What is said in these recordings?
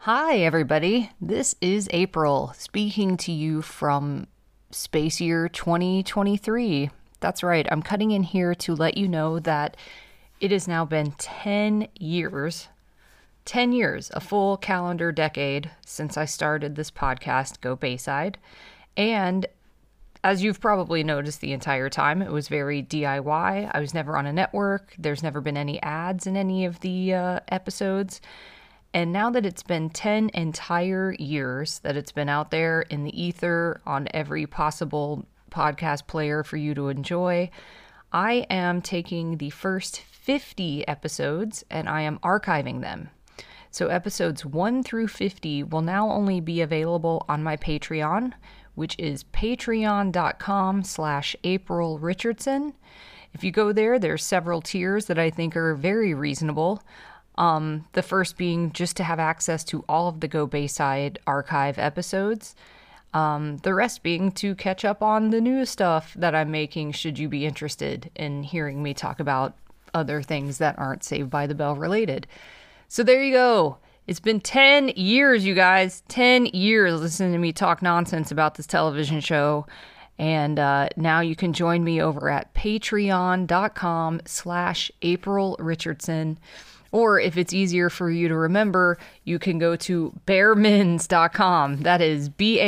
Hi, everybody. This is April speaking to you from Space Year 2023. That's right. I'm cutting in here to let you know that it has now been 10 years, a full calendar decade since I started this podcast, Go Bayside. And as you've probably noticed the entire time, it was very DIY. I was never on a network. There's never been any ads in any of the episodes. And now that it's been 10 entire years that it's been out there in the ether on every possible podcast player for you to enjoy, I am taking the first 50 episodes and I am archiving them. So episodes 1 through 50 will now only be available on my Patreon, which is patreon.com/April Richardson. If you go there, there's several tiers that I think are very reasonable. The first being just to have access to all of the Go Bayside archive episodes. The rest being to catch up on the new stuff that I'm making should you be interested in hearing me talk about other things that aren't Saved by the Bell related. So there you go. It's been 10 years, you guys. 10 years listening to me talk nonsense about this television show. And now you can join me over at patreon.com/April Richardson. Or if it's easier for you to remember, you can go to baremins.com. That is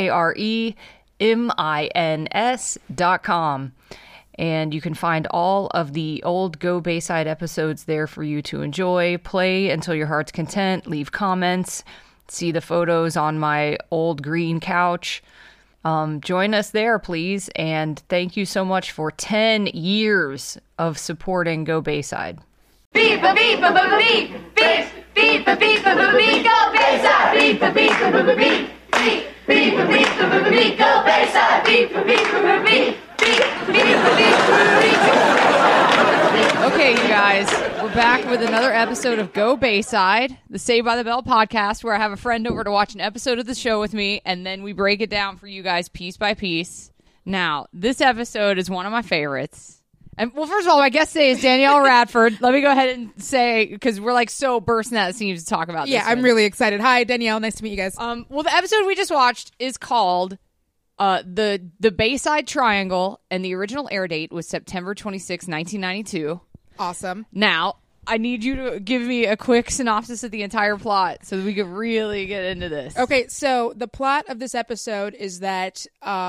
BAREMINS.com. And you can find all of the old Go Bayside episodes there for you to enjoy, play until your heart's content, leave comments, see the photos on my old green couch. Join us there, please. And thank you so much for 10 years of supporting Go Bayside. Beep a beep a beep beep beep beep a beep a beep Go Bayside. Beep a beep a beep beep beep beep a beep a beep Go Bayside. Beep a beep a beep beep beep a beep a beep. Okay, you guys, we're back with another episode of Go Bayside, the Saved by the Bell podcast, where I have a friend over to watch an episode of the show with me, and then we break it down for you guys piece by piece. Now, this episode is one of my favorites. And well, first of all, my guest today is Danielle Radford. Let me go ahead and say, because we're like so bursting at the seams to talk about this. Yeah, I'm really excited. Hi, Danielle. Nice to meet you guys. Well, the episode we just watched is called the Bayside Triangle, and the original air date was September 26, 1992. Awesome. Now, I need you to give me a quick synopsis of the entire plot so that we can really get into this. Okay, so the plot of this episode is that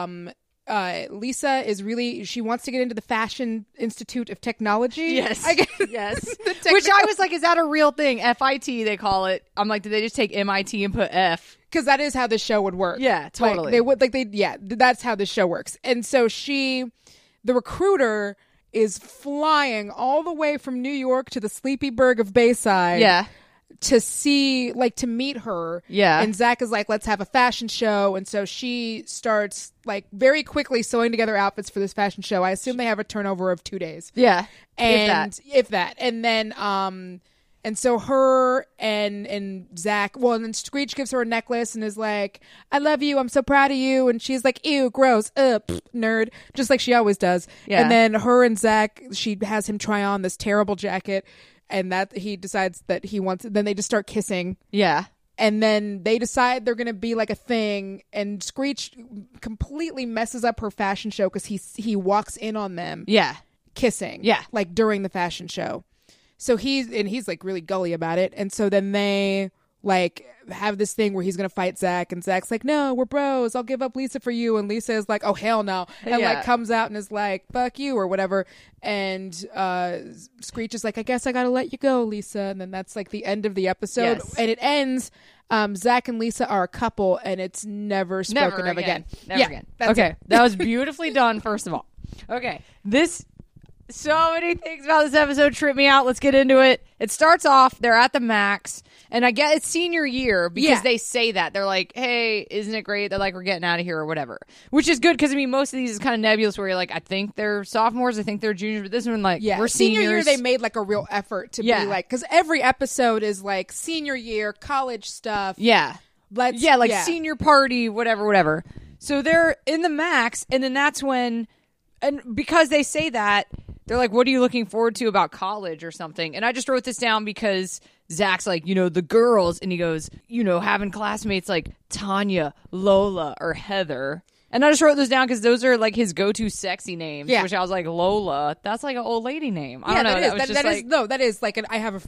Lisa is she wants to get into the Fashion Institute of Technology. Yes. I guess. Yes. Which I was like, is that a real thing? FIT, they call it. I'm like, did they just take MIT and put F? Because that is how this show would work. Yeah, totally. That's how this show works. And so the recruiter is flying all the way from New York to the sleepy burg of Bayside. Yeah. To meet her. Yeah. And Zach is like, let's have a fashion show. And so she starts like very quickly sewing together outfits for this fashion show. I assume they have a turnover of 2 days. Yeah. And if that. And then, and so her and Zach, and then Screech gives her a necklace and is like, I love you. I'm so proud of you. And she's like, ew, gross. Nerd. Just like she always does. Yeah. And then her and Zach, she has him try on this terrible jacket. And that he decides that he wants it. Then they just start kissing. Yeah. And then they decide they're going to be like a thing. And Screech completely messes up her fashion show because he walks in on them. Yeah. Kissing. Yeah. Like during the fashion show. So he's like really gully about it. And so then they like have this thing where he's going to fight Zach. And Zach's like, no, we're bros. I'll give up Lisa for you. And Lisa is like, oh, hell no. And like comes out and is like, fuck you or whatever. And Screech is like, I guess I got to let you go, Lisa. And then that's like the end of the episode. Yes. And it ends, Zach and Lisa are a couple and it's never spoken of again. Never again. Okay. That was beautifully done, first of all. Okay. So many things about this episode trip me out. Let's get into it. It starts off, they're at the Max, and I get it's senior year because they say that. They're like, hey, isn't it great? They're like, we're getting out of here or whatever. Which is good because, I mean, most of these is kind of nebulous where you're like, I think they're sophomores, I think they're juniors, but this one, like, we're seniors. Senior year, they made like a real effort to be like, because every episode is like senior year, college stuff. Yeah. Senior party, whatever. So they're in the Max, and then that's when, and because they say that, they're like, what are you looking forward to about college or something? And I just wrote this down because Zach's like, the girls, and he goes, having classmates like Tanya, Lola, or Heather. And I just wrote those down because those are like his go-to sexy names. Yeah. Which I was like, Lola, that's like an old lady name. I don't know. That is like I have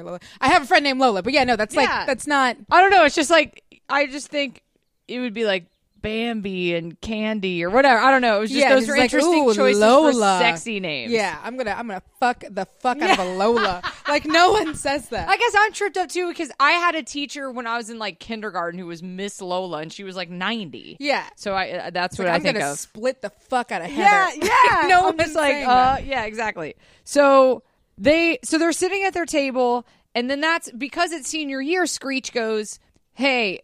a friend named Lola, but that's like that's not. I don't know. It's just like I just think it would be like Bambi and Candy or whatever. I don't know. It was just those are like, interesting choices Lola. for sexy names. Yeah, I'm gonna fuck the fuck out of a Lola. Like no one says that. I guess I'm tripped up too because I had a teacher when I was in like kindergarten who was Miss Lola and she was like 90. Yeah. So that's what like, I think I'm gonna of. split the fuck out of Heather. Yeah. No I'm just one's like, saying that. yeah, exactly. So they're sitting at their table, and then that's because it's senior year. Screech goes, "Hey,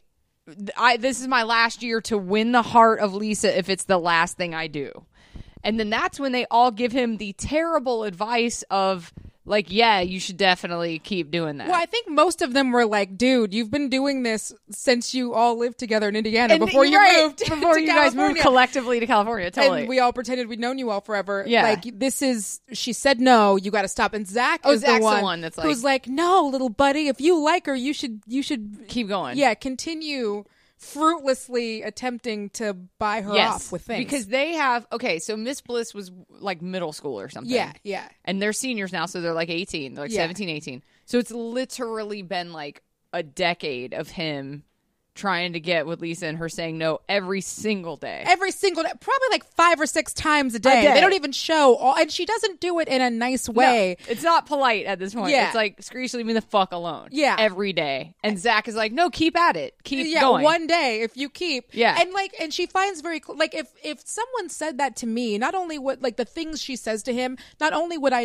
this is my last year to win the heart of Lisa if it's the last thing I do." And then that's when they all give him the terrible advice of like, yeah, you should definitely keep doing that. Well, I think most of them were like, dude, you've been doing this since you all lived together in Indiana before you moved before to you guys moved California. collectively to California. Totally. And we all pretended we'd known you all forever. Yeah. Like, she said no, you got to stop. And Zach is Zach's the one that's who's like, no, little buddy, if you like her, you should keep going. Yeah, continue fruitlessly attempting to buy her off with things. Because they have, so Miss Bliss was like middle school or something. Yeah. And they're seniors now, so they're like 18. They're like 17, 18. So it's literally been like a decade of him trying to get with Lisa and her saying no every single day. Every single day. Probably like 5 or 6 times a day. They don't even show all, and she doesn't do it in a nice way. No, it's not polite at this point. Yeah. It's like, Screech, leave me the fuck alone. Yeah. Every day. And Zach is like, no, keep at it. Keep going. One day if you keep. Yeah. And she finds very like if someone said that to me, not only would like the things she says to him, not only would I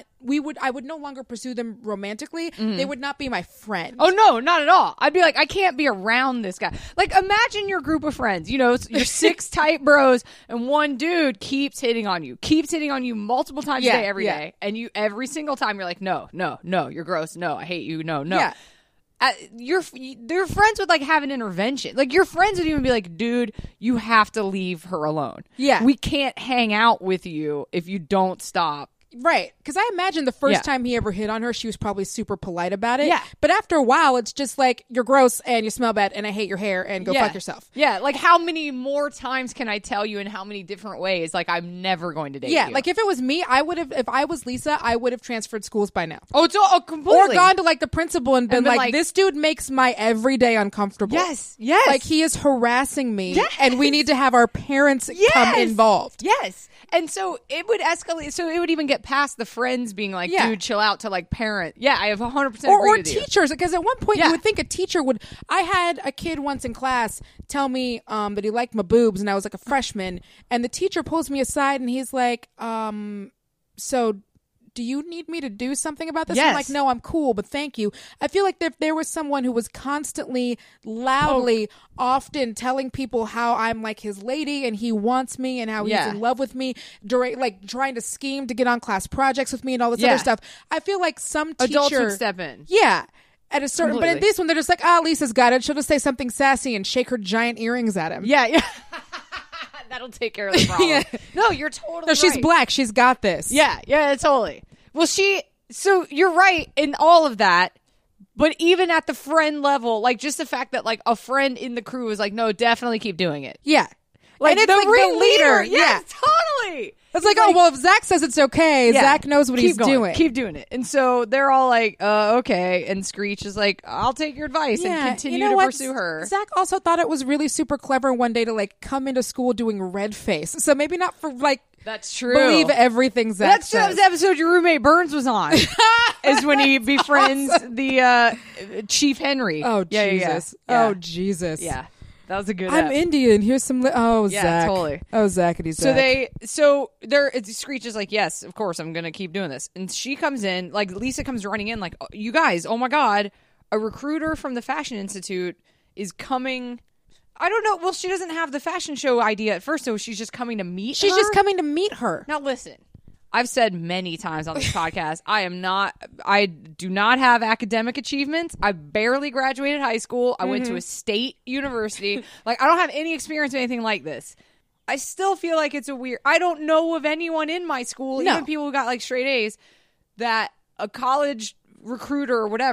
would no longer pursue them romantically. They would not be my friend. Oh no, not at all. I'd be like, I can't be around this guy. Like, imagine your group of friends, your 6 tight bros, and one dude keeps hitting on you multiple times a day, every day, and you every single time you're like, no, you're gross, no, I hate you, no. Yeah. Your friends would like have an intervention. Like, your friends would even be like, dude, you have to leave her alone. Yeah. We can't hang out with you if you don't stop. Right. Because I imagine the first time he ever hit on her, she was probably super polite about it. Yeah. But after a while, it's just like, you're gross and you smell bad and I hate your hair and go fuck yourself. Yeah. Like, how many more times can I tell you in how many different ways? Like, I'm never going to date you. Yeah. Like, if it was me, if I was Lisa, I would have transferred schools by now. Oh, it's all completely. Or gone to like the principal and been like, this dude makes my everyday uncomfortable. Yes. Like, he is harassing me and we need to have our parents come involved. Yes. And so it would escalate. So it would even get past the friends being like, dude, chill out, to like parent. Yeah, I have 100% agree or with you. teachers. Because at one point you would think a teacher would. I had a kid once in class tell me that he liked my boobs and I was like a freshman. And the teacher pulls me aside and he's like, so do you need me to do something about this? Yes. I'm like, no, I'm cool, but thank you. I feel like if there was someone who was constantly, loudly, often telling people how I'm like his lady and he wants me and how he's in love with me, like trying to scheme to get on class projects with me and all this other stuff, I feel like some teacher... Adults would step in. Yeah. At a certain... But at this one, they're just like, Lisa's got it. She'll just say something sassy and shake her giant earrings at him. Yeah. That'll take care of the problem. No, you're totally No, she's right. black. She's got this. Yeah, totally. Well, so you're right in all of that, but even at the friend level, like just the fact that like a friend in the crew is like, no, definitely keep doing it. Yeah. Like and it's the like the leader. Yes, totally. It's like, oh, well, if Zach says it's okay, Zach knows what he's doing. Keep doing it. And so they're all like, okay. And Screech is like, I'll take your advice and continue to pursue her. Zach also thought it was really super clever one day to like come into school doing red face. So maybe not for like... That's true. Believe everything Zach says. That's the episode your roommate Burns was on. Is when he befriends the Chief Henry. Oh, Jesus. Yeah. Oh, Jesus. Yeah. That was a good I'm Indian. Here's some... Zach. Totally. Oh, Zackety Zach. So Screech is like, yes, of course, I'm going to keep doing this. And she comes in, like, Lisa comes running in, like, you guys, oh my God, a recruiter from the Fashion Institute is coming... I don't know. Well, she doesn't have the fashion show idea at first, so she's just coming to meet her? She's just coming to meet her. Now, listen. I've said many times on this podcast, I do not have academic achievements. I barely graduated high school. I went to a state university. Like, I don't have any experience with anything like this. I still feel like it's I don't know of anyone in my school, even people who got like straight A's, that a college recruiter or whatever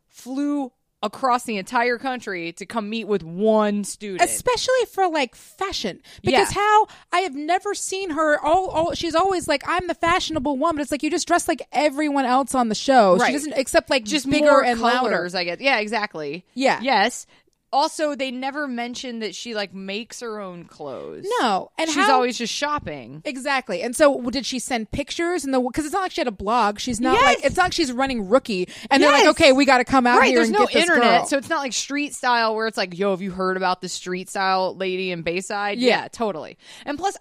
flew across the entire country to come meet with one student. Especially for like fashion, because how I have never seen her all she's always like, I'm the fashionable one, but it's like you just dress like everyone else on the show. Right. She doesn't, except like just bigger more and colors, louder. I guess. Yeah, exactly. Yeah. Yes. Also, they never mention that she like makes her own clothes. No, and she's always just shopping. Exactly. And so did she send pictures? Because it's not like she had a blog. She's not Yes. like, it's not like she's running Rookie and they're like, Yes. okay, we got to come out Right, here there's and no get this internet, girl. so it's not like street style where it's like, yo, have you heard about the street style lady in Bayside? Yeah, totally. And plus,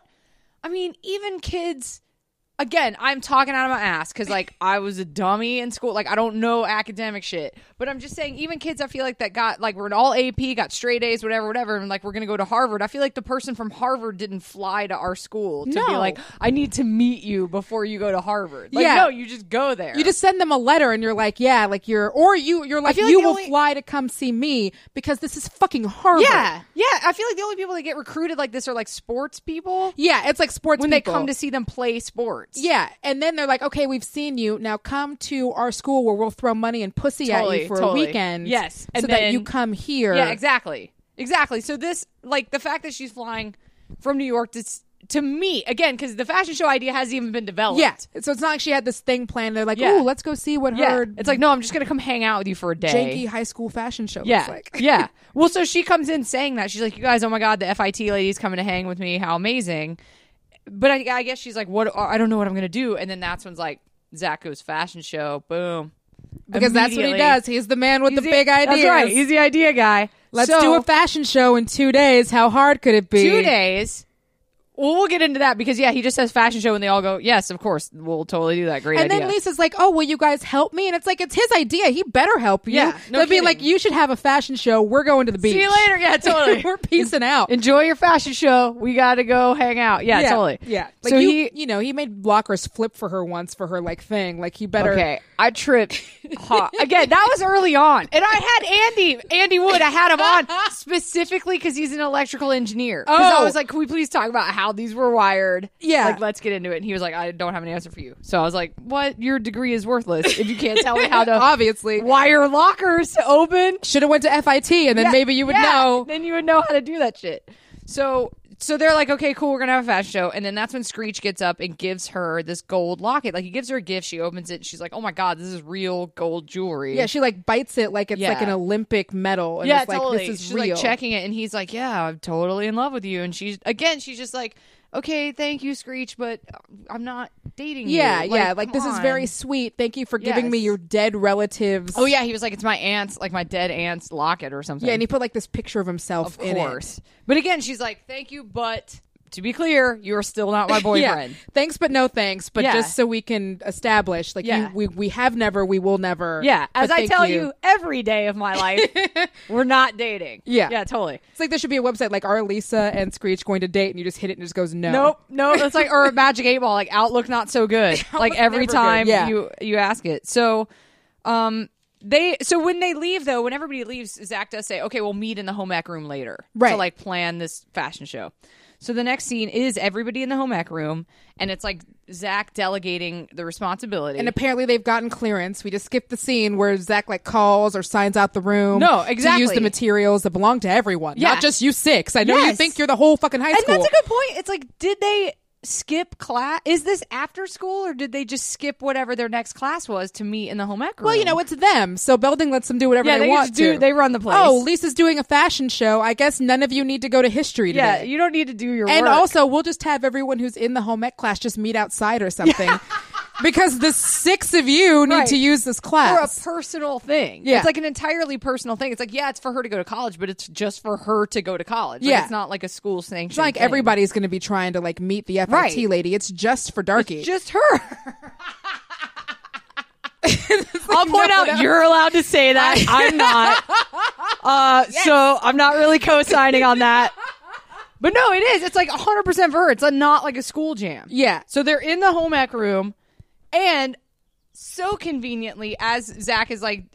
even kids, again, I'm talking out of my ass because, like, I was a dummy in school. Like, I don't know academic shit. But I'm just saying, even kids I feel like that got, like, we're in all AP, got straight A's, whatever, and, like, we're going to go to Harvard. I feel like the person from Harvard didn't fly to our school to be No. like, I need to meet you before you go to Harvard. Like, Yeah. no, you just go there. You just send them a letter and you're like, yeah, like you're like, feel like you the will only- fly to come see me because this is fucking Harvard. Yeah. I feel like the only people that get recruited like this are, like, sports people. Yeah, it's like sports When people. they come to see them play sports. Yeah, and then they're like, okay, we've seen you. Now come to our school where we'll throw money and pussy at you for a weekend. Yes. So And that then- you come here. Yeah, exactly. So this, like, the fact that she's flying from New York to me, again, because the fashion show idea hasn't even been developed. Yeah. So it's not like she had this thing planned. They're like, Yeah. oh, let's go see what Yeah. her It's like, no, I'm just going to come hang out with you for a day. janky high school fashion show Yeah. looks like. Yeah. Well, so she comes in saying that. She's like, you guys, oh my God, the FIT lady's coming to hang with me. How amazing. But I guess she's like, what? I don't know what I'm going to do. And then that's when's like, Zach goes fashion show. Boom. Because that's what he Immediately. does. He's the man with the big ideas. That's right. He's the idea guy. Let's So- do a fashion show in 2 days. How hard could it be? 2 days. Well, we'll get into that because, yeah, he just says fashion show and they all go, yes, of course, we'll totally do that. Great And idea. then Lisa's like, oh, will you guys help me? And it's like, it's his idea. He better help you. Yeah, no They'll be kidding. like, you should have a fashion show. We're going to the beach. See you later. Yeah, totally. We're peacing out. Enjoy your fashion show. We got to go hang out. Yeah, totally. Yeah. Like So he made blockers flip for her once for her like thing. Like he better. Okay, I tripped. Again, that was early on. And I had Andy Wood, I had him on specifically because he's an electrical engineer. Because I Oh. was like, can we please talk about how these were wired? Yeah. Like, let's get into it. And he was like, I don't have an answer for you. So I was like, what? Your degree is worthless if you can't tell me how to Obviously. wire lockers to open. Should have went to FIT and then Yeah, maybe you would yeah, know. Then you would know how to do that shit. So they're like, okay, cool, we're gonna have a fashion show, and then that's when Screech gets up and gives her this gold locket. Like he gives her a gift, she opens it, and she's like, oh my God, this is real gold jewelry. Yeah, she like bites it like it's like Yeah. an Olympic medal. And yeah, it's like, totally. this is She's real. like checking it, and he's like, yeah, I'm totally in love with you. And she's just like, okay, thank you, Screech, but I'm not dating you. Yeah, like come this is on. very sweet. Thank you for giving me Yes. your dead relatives. Oh yeah, he was like, it's my aunt's, like my dead aunt's locket or something. Yeah, and he put like this picture of himself Of in course. But again, she's like, thank you, but to be clear, you are still not my it. boyfriend. Yeah. Thanks, but no thanks. But Yeah. just so we can establish, like, Yeah. we have never, we will never. Yeah, as But I thank tell you every day of my life, we're not dating. Yeah. Yeah, totally. It's like there should be a website like, are Lisa and Screech going to date? And you just hit it and it just goes no. Nope. It's like, or a Magic 8 Ball, like Outlook not so good. Like every never good. time Yeah. you ask it. So, when they leave though, when everybody leaves, Zach does say, okay, we'll meet in the home ec room later. Right. To like plan this fashion show. So the next scene is everybody in the home ec room, and it's like Zach delegating the responsibility. And apparently they've gotten clearance. We just skipped the scene where Zach like calls or signs out the room. No, To use exactly. the materials that belong to everyone, Yeah. not just you six. I know you Yes. think you're the whole fucking high And school. that's a good point. It's like, did they skip class? Is this after school, or did they just skip whatever their next class was to meet in the home ec room? Well, you know, it's them. So Belding lets them do whatever yeah, they want just do. to. They run the place. Oh, Lisa's doing a fashion show. I guess none of you need to go to history today. yeah. You don't need to do your And work. also, we'll just have everyone who's in the home ec class just meet outside or something. Because the six of you need Right. to use this or a class. personal thing. Yeah. It's like an entirely personal thing. It's like, yeah, it's for her to go to college, but it's just for her to go to college. Like, Yeah. it's not like a school sanctioned It's not like thing. everybody's going to be trying to like meet the FIT Right. lady. It's just for Darky. It's just her. I'll point out you're allowed to say that. I'm not. So I'm not really co-signing on that. But no, it is. It's like 100% for her. It's not like a school jam. Yeah. So they're in the home ec room, and so conveniently, as Zach is like,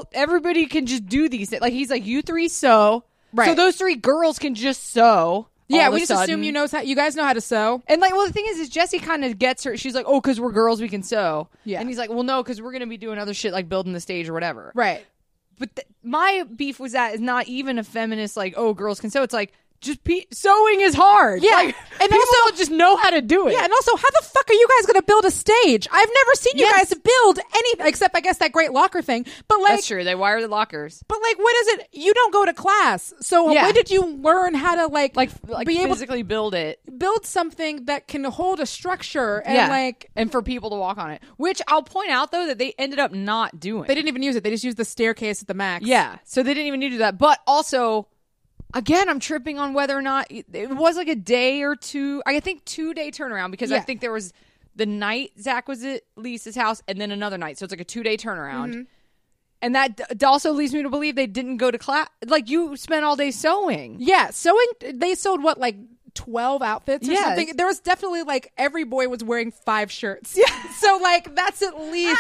everybody can just do these things. Like he's like, you three sew. Right. So those three girls can just sew. Yeah, all of we a just sudden. assume you guys know how to sew. And like, well, the thing is Jesse kind of gets her. She's like, oh, because we're girls, we can sew. Yeah. And he's like, well, no, because we're gonna be doing other shit like building the stage or whatever. Right. But my beef was that is not even a feminist like, oh, girls can sew. It's like just sewing is hard. Yeah. Like, And people also- don't just know how to do it. Yeah, and also, how the fuck are you guys going to build a stage? I've never seen you guys build anything except, I guess, that great locker thing. But like, That's true. They wire the lockers. But like, what is it? You don't go to class, so Yeah. when did you learn how to like Be able to physically build it. build something that can hold a structure and and for people to walk on it. Which I'll point out though that they ended up not doing. They didn't even use it. They just used the staircase at the max. Yeah. So they didn't even need to do that. But also, again, I'm tripping on whether or not it was like a day or two. I think 2-day turnaround because I think there was the night Zach was at Lisa's house and then another night. So it's like a 2-day turnaround. Mm-hmm. And that also leads me to believe they didn't go to class. Like you spent all day sewing. Yeah, sewing. They sewed what, like 12 outfits or Yeah. something. There was definitely like every boy was wearing 5 shirts. Yeah. So like that's at least.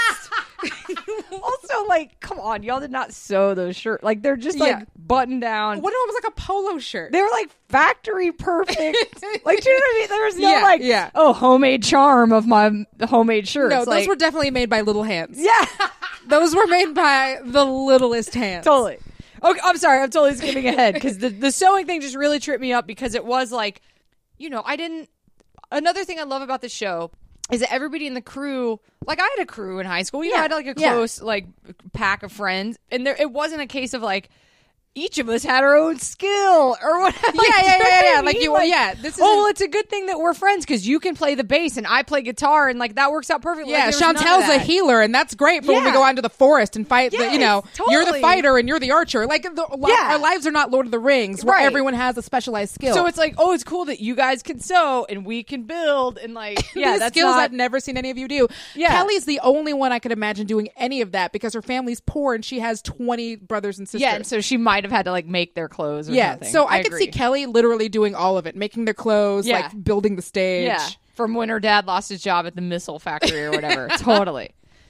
Also, like, come on, y'all did not sew those shirts. Like they're just like Yeah. buttoned down. What if it was like a polo shirt? They were like factory perfect. Like, do you know what I mean? There was no Yeah. oh, homemade charm of my homemade shirts. No, those like, were definitely made by little hands. yeah, Those were made by the littlest hands. totally. Okay, I'm sorry, I'm totally skipping ahead because the sewing thing just really tripped me up because it was like, you know, I didn't. Another thing I love about the show is that everybody in the crew, like I had a crew in high school, you know, I had like a close like pack of friends, and it wasn't a case of like each of us had our own skill or whatever. Yeah. Like you, this is. Oh, well, it's a good thing that we're friends because you can play the bass and I play guitar, and like that works out perfectly. Yeah, Like, there was none of Chantel's a that. healer, and that's great for when we Yeah. go out into the forest and fight. Yes, You're the totally. fighter and you're the archer. Like our lives are not Lord of the Rings, where Right. everyone has a specialized skill. So it's like, oh, it's cool that you guys can sew and we can build and like, yeah, these that's skills not, I've never seen any of you do. Yeah. Kelly's the only one I could imagine doing any of that because her family's poor and she has 20 brothers and sisters. yeah. And so she might have had to like make their clothes. Or Yeah, something. so I could see agree. Kelly literally doing all of it, making their clothes, Yeah. like building the stage. Yeah, from when her dad lost his job at the missile factory or whatever. Totally.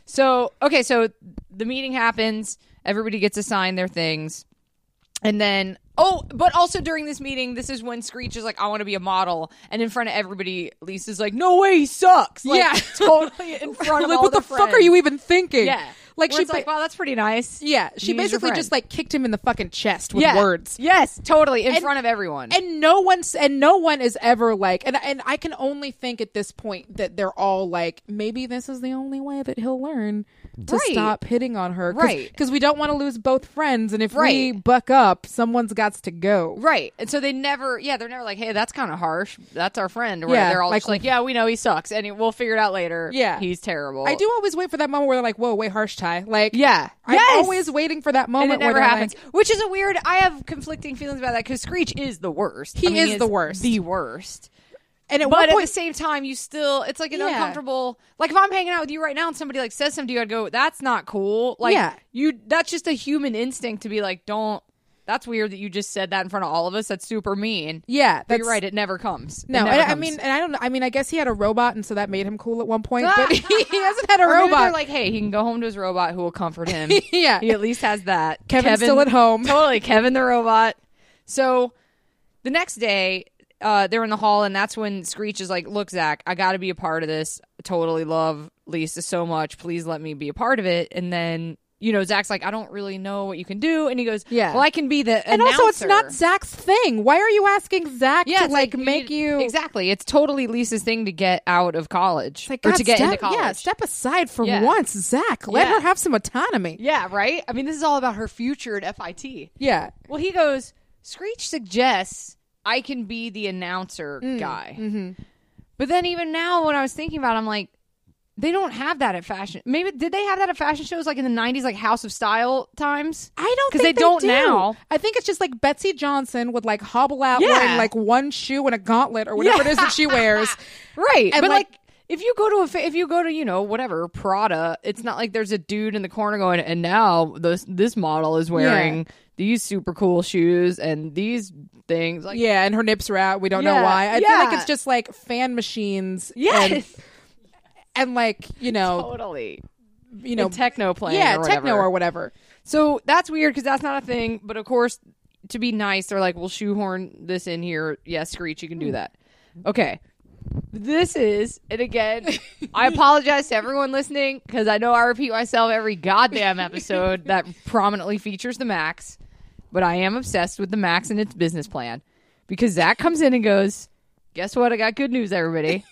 So okay, so the meeting happens. Everybody gets assigned their things, and then but also during this meeting, this is when Screech is like, "I want to be a model," and in front of everybody, Lisa's like, "No way, he sucks!" Like, Yeah. totally in front of Like, all what the fuck are you even thinking? Yeah, Like Where she it's like, wow, that's pretty nice. Yeah, she He's your basically friend. just like kicked him in the fucking chest with Yeah. words. Yes, totally in And- front of everyone. And no one is ever like, and I can only think at this point that they're all like, maybe this is the only way that he'll learn to Right. stop hitting on her, Right. Because we don't want to lose both friends, and if we Right. buck up, someone's got to go. Right. And so they're never like, hey, that's kind of harsh. That's our friend. Or Yeah, they're all like- just like, yeah, we know he sucks. And we'll figure it out later. Yeah. He's terrible. I do always wait for that moment where they're like, "Whoa, wait, harsh Ty." Like, Yeah. I'm Yes! always waiting for that And moment it never where they're happens. like, Which is a weird, I have conflicting feelings about that because Screech is the worst. He is he's the worst. The worst. and at But one at the point, same time, you still, it's like an Yeah. uncomfortable, like if I'm hanging out with you right now and somebody like says something to you, I'd go, that's not cool. Like, Yeah. that's just a human instinct to be like, that's weird that you just said that in front of all of us. That's super mean. yeah, But you're right. It never comes. It No, never and I comes. mean, and I don't know. I mean, I guess he had a robot, and so that made him cool at one point. But he hasn't had a Or maybe they're robot. like, hey, he can go home to his robot who will comfort him. Yeah. He at least has that. Kevin's still at home. Totally. Kevin the robot. So the next day, they're in the hall, and that's when Screech is like, look, Zach, I got to be a part of this. I totally love Lisa so much. Please let me be a part of it. And then, Zach's like, I don't really know what you can do. And he goes, Yeah. well, I can be the and announcer. also, it's not Zach's thing. Why are you asking Zach to it's like make you exactly. It's totally Lisa's thing to get out of college Like, or God, to get into step- college. Yeah, step aside for Yeah. once, Zach. Let Yeah. her have some autonomy. Yeah, right? I mean, this is all about her future at FIT. Yeah. Well, he goes, Screech suggests I can be the announcer guy. Mm-hmm. But then even now, when I was thinking about it, I'm like, they don't have that at fashion. Maybe, did they have that at fashion shows like in the 90s, like House of Style times? I don't 'Cause think they don't do. now. I think it's just like Betsy Johnson would like hobble out Yeah. wearing like one shoe and a gauntlet or whatever it is that she wears. Right. And but like- if you go to whatever, Prada, it's not like there's a dude in the corner going, and now this model is wearing these super cool shoes and these things. Like, Yeah, and her nips are out. We don't know Yeah. why. I feel like Yeah. it's just like fan machines. yes. And like, Totally. you know, techno playing yeah, or techno whatever. or whatever. So that's weird because that's not a thing. But of course, to be nice, they're like, we'll shoehorn this in here. Yes, Screech, you can do that. Okay. This is, and again, I apologize to everyone listening because I know I repeat myself every goddamn episode that prominently features the Max, but I am obsessed with the Max and its business plan because Zach comes in and goes, guess what? I got good news, everybody.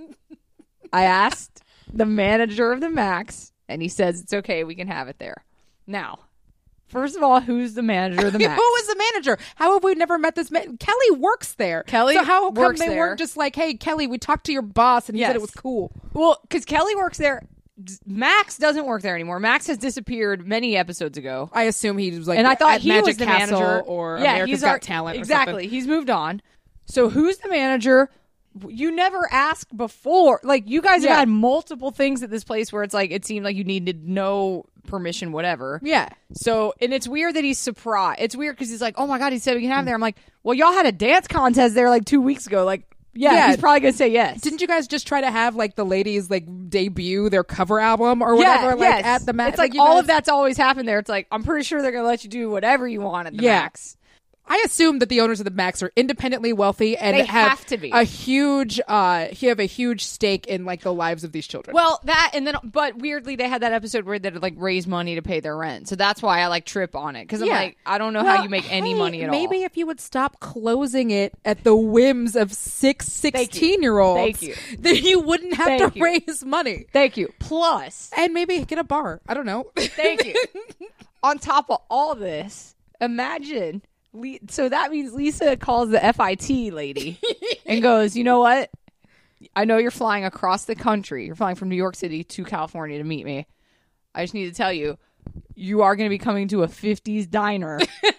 I asked the manager of the Max, and he says it's okay. We can have it there. Now, first of all, who's the manager of the Max? Who is the manager? How have we never met this man? Kelly works there. Kelly so how come works they there. weren't just like, hey, Kelly, we talked to your boss and he said Yes. it was cool. Well, because Kelly works there. Max doesn't work there anymore. Max has disappeared many episodes ago. I assume he was like, And I thought at he Magic was the Castle manager. or yeah, America's he's Got Talent. Or exactly. something. He's moved on. So who's the manager? You never asked before. Like, you guys have Yeah. had multiple things at this place where it's like, it seemed like you needed no permission, whatever. Yeah. So, and it's weird that he's surprised. It's weird because he's like, oh my God, he said we can have there. I'm like, well, y'all had a dance contest there like 2 weeks ago. Like, yeah, he's probably going to say yes. Didn't you guys just try to have like the ladies like debut their cover album or whatever like at the Max? It's like you all guys- of that's always happened there. It's like, I'm pretty sure they're going to let you do whatever you want at the Max. I assume that the owners of the Max are independently wealthy and They have to be. a huge have a huge stake in like the lives of these children. Well, that and then, but weirdly, they had that episode where they like raise money to pay their rent. So that's why I like trip on it because I'm like, I don't know how you make any money at all. Maybe if you would stop closing it at the whims of 16-year-olds, Thank you. then you wouldn't have Thank to you. raise money. Thank you. Plus, And maybe get a bar. I don't know. thank you. On top of all this, imagine. So that means Lisa calls the FIT lady and goes, you know what? I know you're flying across the country. You're flying from New York City to California to meet me. I just need to tell you, you are going to be coming to a 50s diner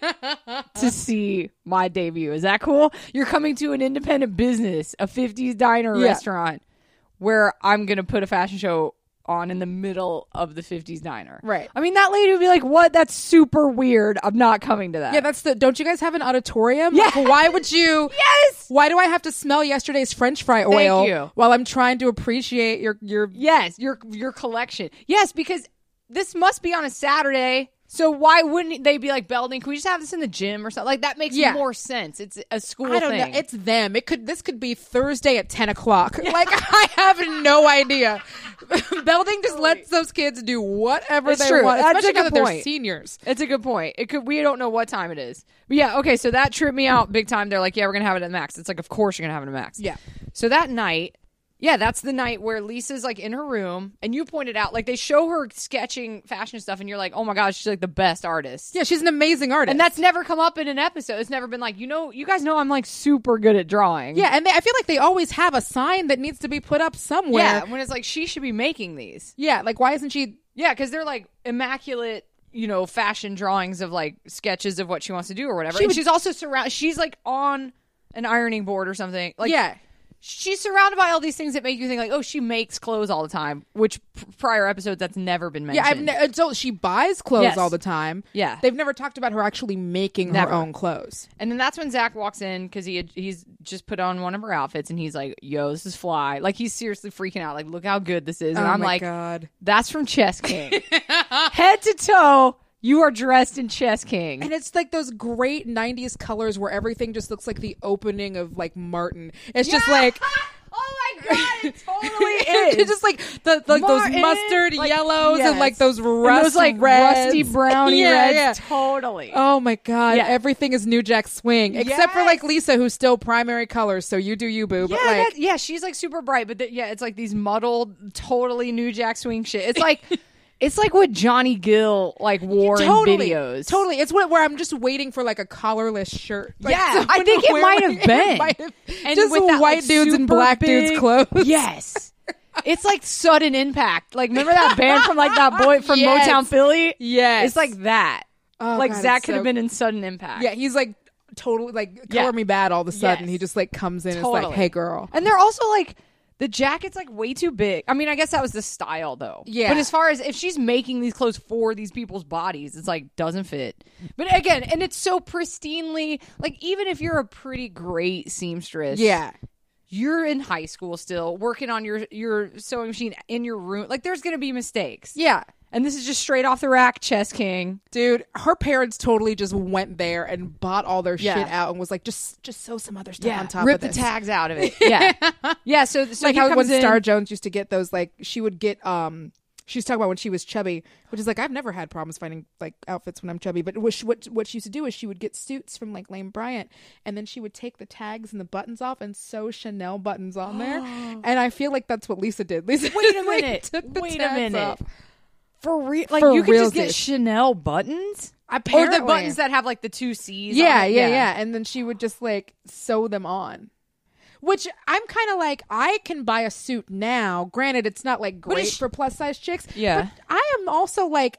to see my debut. Is that cool? You're coming to an independent business, a 50s diner restaurant where I'm going to put a fashion show on in the middle of the 50s diner. Right. I mean, that lady would be like, what? That's super weird. I'm not coming to that. Yeah, that's the. Don't you guys have an auditorium? Yes. Like, why would you? Yes. Why do I have to smell yesterday's French fry oil you. while I'm trying to appreciate your? Yes, your collection. Yes, because this must be on a Saturday. So why wouldn't they be like, Belding, can we just have this in the gym or something? Like, that makes more sense. It's a school I don't thing. know. It's them. This could be Thursday at 10 o'clock. Like, I have no idea. Belding just lets those kids do whatever It's they true. want, That's a especially now good that they're point. seniors. It's a good point. We don't know what time it is. But yeah, okay, so that tripped me out big time. They're like, yeah, we're going to have it at Max. It's like, of course you're going to have it at Max. Yeah. So that night, yeah, that's the night where Lisa's like in her room, and you pointed out, like, they show her sketching fashion stuff, and you're like, oh my gosh, she's like the best artist. Yeah, she's an amazing artist. And that's never come up in an episode. It's never been like, you guys know I'm like super good at drawing. Yeah, and I feel like they always have a sign that needs to be put up somewhere. Yeah, when it's like, she should be making these. Yeah, like, why isn't she... Yeah, because they're like immaculate, fashion drawings of like sketches of what she wants to do or whatever. She's also surrounded. She's like on an ironing board or something. Like, yeah. She's surrounded by all these things that make you think like, oh, she makes clothes all the time. Which prior episodes that's never been mentioned. Yeah, so she buys clothes Yes. all the time. Yeah. They've never talked about her actually making Never. her own clothes. And then that's when Zach walks in because he's just put on one of her outfits and he's like, yo, this is fly. Like, he's seriously freaking out. Like, look how good this is. And I'm my like, God. that's from Chess King. Head to toe, you are dressed in Chess King. And it's like those great 90s colors where everything just looks like the opening of like Martin. It's just like... Oh my God, it totally is. It's just like those Martin, mustard like, yellows yes. and like those And rust those like reds. rusty brownie Yeah, reds. yeah. Totally. Oh my God. Yeah. Everything is New Jack Swing. Except for like Yes. Lisa, who's still primary colors. So you do you, boo. But Yeah, like, yeah, she's like super bright, but it's like these muddled, totally New Jack Swing shit. It's like it's like what Johnny Gill like wore totally, in videos. Totally. It's where I'm just waiting for like a collarless shirt. Like, Yeah, someone I think to it wear, might like, have been. it might have- And just with that, white like, dudes and super black dudes big- clothes. Yes. It's like sudden impact. Like, remember that band from like that boy from Yes. Motown Philly? Yes. It's like that. Oh, like God, Zach it's could so- have been in sudden impact. Yeah, he's like totally like Yeah. color me bad all of a sudden. Yes. He just like comes in and is Totally. like, hey girl. And they're also like the jacket's like way too big. I mean, I guess that was the style though. Yeah. But as far as if she's making these clothes for these people's bodies, it's like doesn't fit. But again, and it's so pristinely like even if you're a pretty great seamstress, Yeah. you're in high school still working on your sewing machine in your room. Like there's gonna be mistakes. Yeah. And this is just straight off the rack, Chess King. Dude, her parents totally just went there and bought all their shit out and was like, just sew some other stuff on top rip of this. the tags out of it. Yeah. Yeah, so Like he how when comes in. Star Jones used to get those, like, she would get, she was talking about when she was chubby, which is like, I've never had problems finding like outfits when I'm chubby, but what she used to do is she would get suits from like Lane Bryant, and then she would take the tags and the buttons off and sew Chanel buttons on there. And I feel like that's what Lisa did. Lisa Wait a like, minute. took the Wait a tags minute. off. For real? Like, For you could just realsies. get Chanel buttons? Apparently. Or the buttons that have like the 2 C's Yeah, on it? yeah. And then she would just like sew them on. Which I'm kind of like, I can buy a suit now. Granted, it's not like great for plus size chicks. Yeah. But I am also like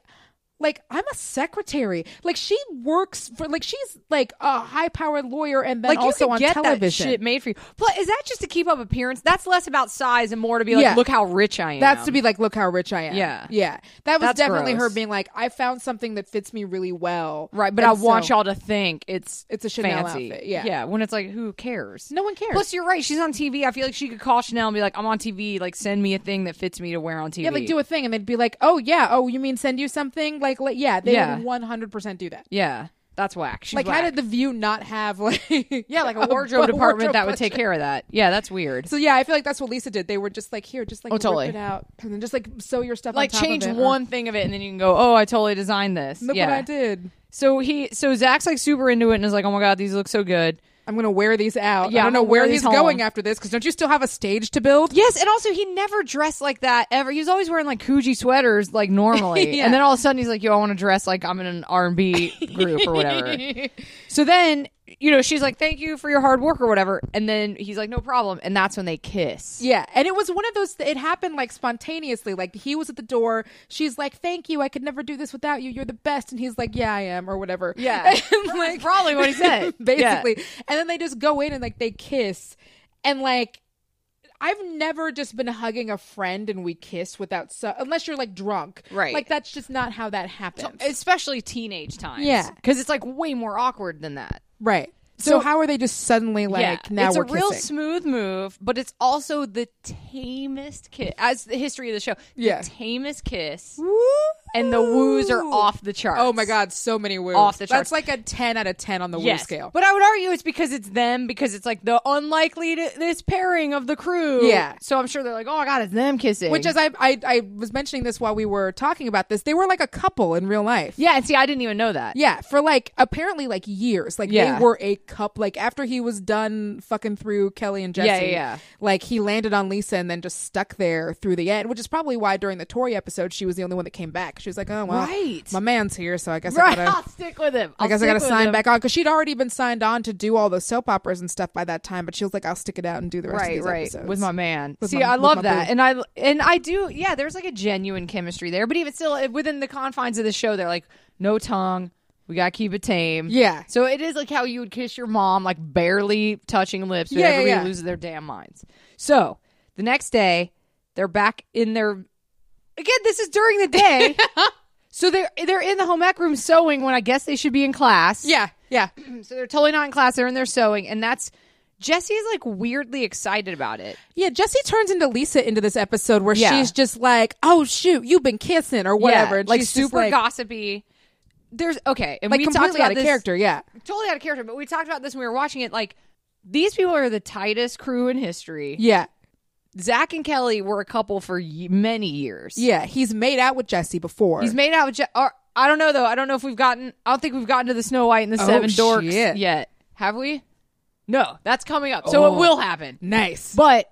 I'm a secretary. Like, she works for, like, she's like a high powered lawyer and then Like, also you could on get television. that shit made for you. Plus, is that just to keep up appearance? That's less about size and more to be like, Yeah. look how rich I am. That's to be like, look how rich I am. Yeah. Yeah. That was That's definitely gross. her being like, I found something that fits me really well. right, but And I want so- y'all to think it's It's a Chanel fancy. outfit, yeah. Yeah, when it's like, who cares? No one cares. Plus, you're right. She's on TV. I feel like she could call Chanel and be like, I'm on TV. Like, send me a thing that fits me to wear on TV. Yeah, like do a thing, and they'd be like, "Oh yeah, oh you mean send you something?" Like yeah, they Yeah. would 100% do that. Yeah, that's whack. She's Like, whack. how did the View not have like Yeah, like a wardrobe department that would take budget? care of that. Yeah, that's weird. So yeah, I feel like that's what Lisa did. They were just like, here, just like totally. rip it out, and then just like sew your stuff. Like, on top change of it. one thing of it, and then you can go, oh, I totally designed this. Look yeah. what I did. So Zach's like super into it and is like, oh my God, these look so good. I'm gonna wear these out. Yeah, I don't I'm know gonna wear where these he's going home. after this, because don't you still have a stage to build? Yes, and also he never dressed like that ever. He was always wearing like Coogee sweaters like normally, Yeah. and then all of a sudden he's like, "Yo, I want to dress like I'm in an R&B group or whatever." So then, she's like, "Thank you for your hard work" or whatever, and then he's like, "No problem," and that's when they kiss. Yeah, and it was one of those. It happened like spontaneously. Like, he was at the door. She's like, "Thank you. I could never do this without you. You're the best." And he's like, "Yeah, I am," or whatever. Yeah, And, like, that's probably what he said. basically. Yeah. And then they just go in and like they kiss, and like, I've never just been hugging a friend and we kiss without unless you're like drunk, Right. Like, that's just not how that happens, Especially teenage times. Yeah. because it's like way more awkward than that. right? So how are they just suddenly like now it's we're a real kissing? smooth move, but it's also the tamest kiss, as the history of the show. Yeah. The tamest kiss, Woo! and the woos are off the charts. Oh my God, so many woos. Off the charts. That's like a 10 out of 10 on the woo scale. But I would argue it's because it's them, because it's like the unlikely this pairing of the crew. Yeah. So I'm sure they're like, oh my God, it's them kissing. Which, as I was mentioning this while we were talking about this, they were like a couple in real life. yeah, and see, I didn't even know that. Yeah, for like apparently like years. Like Yeah. they were a couple. Like after he was done fucking through Kelly and Jesse, Yeah. like he landed on Lisa and then just stuck there through the end, which is probably why during the Tori episode she was the only one that came back. She was like, oh well, Right. my man's here, so I guess Right, I gotta. I'll stick with him. I guess I gotta sign back on, because she'd already been signed on to do all those soap operas and stuff by that time. But she was like, I'll stick it out and do the rest of these episodes with my man. With See, my- I with love my that, boo. and I do. Yeah, there's like a genuine chemistry there, but even still, within the confines of the show, they're like, no tongue. We gotta keep it tame. Yeah. So it is like how you would kiss your mom, like barely touching lips, but Yeah, everybody yeah. loses their damn minds. So the next day, they're back in their. Again, this is during the day. So they're in the home ec room sewing when I guess they should be in class. Yeah, yeah. So they're totally not in class. They're in there sewing, and that's Jesse's like weirdly excited about it. Yeah, Jessie turns into Lisa into this episode where Yeah. she's just like, "Oh shoot, you've been kissing" or whatever. Yeah, And like she's just super like, gossipy. There's okay, and like we talked completely about out of this, character. Yeah, totally out of character. But we talked about this when we were watching it. Like, these people are the tightest crew in history. yeah, Zach and Kelly were a couple for many years. yeah. He's made out with Jessie before. He's made out with. I don't know though. I don't know if we've gotten. I don't think we've gotten to the Snow White and the Seven Dorks shit. yet. Have we? No, that's coming up. So it will happen. nice. But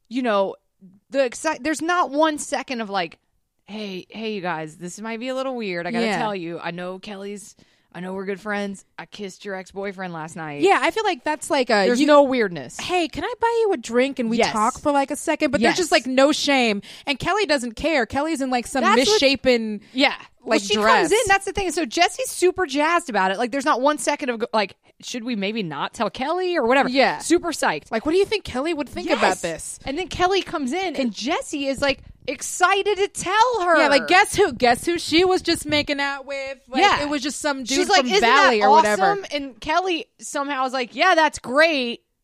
there's not 1 second of like, hey, you guys, this might be a little weird. I gotta Yeah. tell you. I know we're good friends. I kissed your ex-boyfriend last night. Yeah, I feel like that's like a There's no weirdness. Hey, can I buy you a drink and we Yes. talk for like a second? But there's Yes. just like no shame, and Kelly doesn't care. Kelly's in like some That's what- misshapen. Yeah. Like, she dress. comes in. That's the thing. So Jesse's super jazzed about it. Like, there's not 1 second of like, should we maybe not tell Kelly or whatever? Yeah. Super psyched. Like, what do you think Kelly would think Yes. about this? And then Kelly comes in, and Jesse is like excited to tell her. Yeah, like guess who she was just making out with? Like, Yeah. it was just some dude She's like, from isn't Valley that or awesome? whatever. And Kelly somehow is like, yeah, that's great.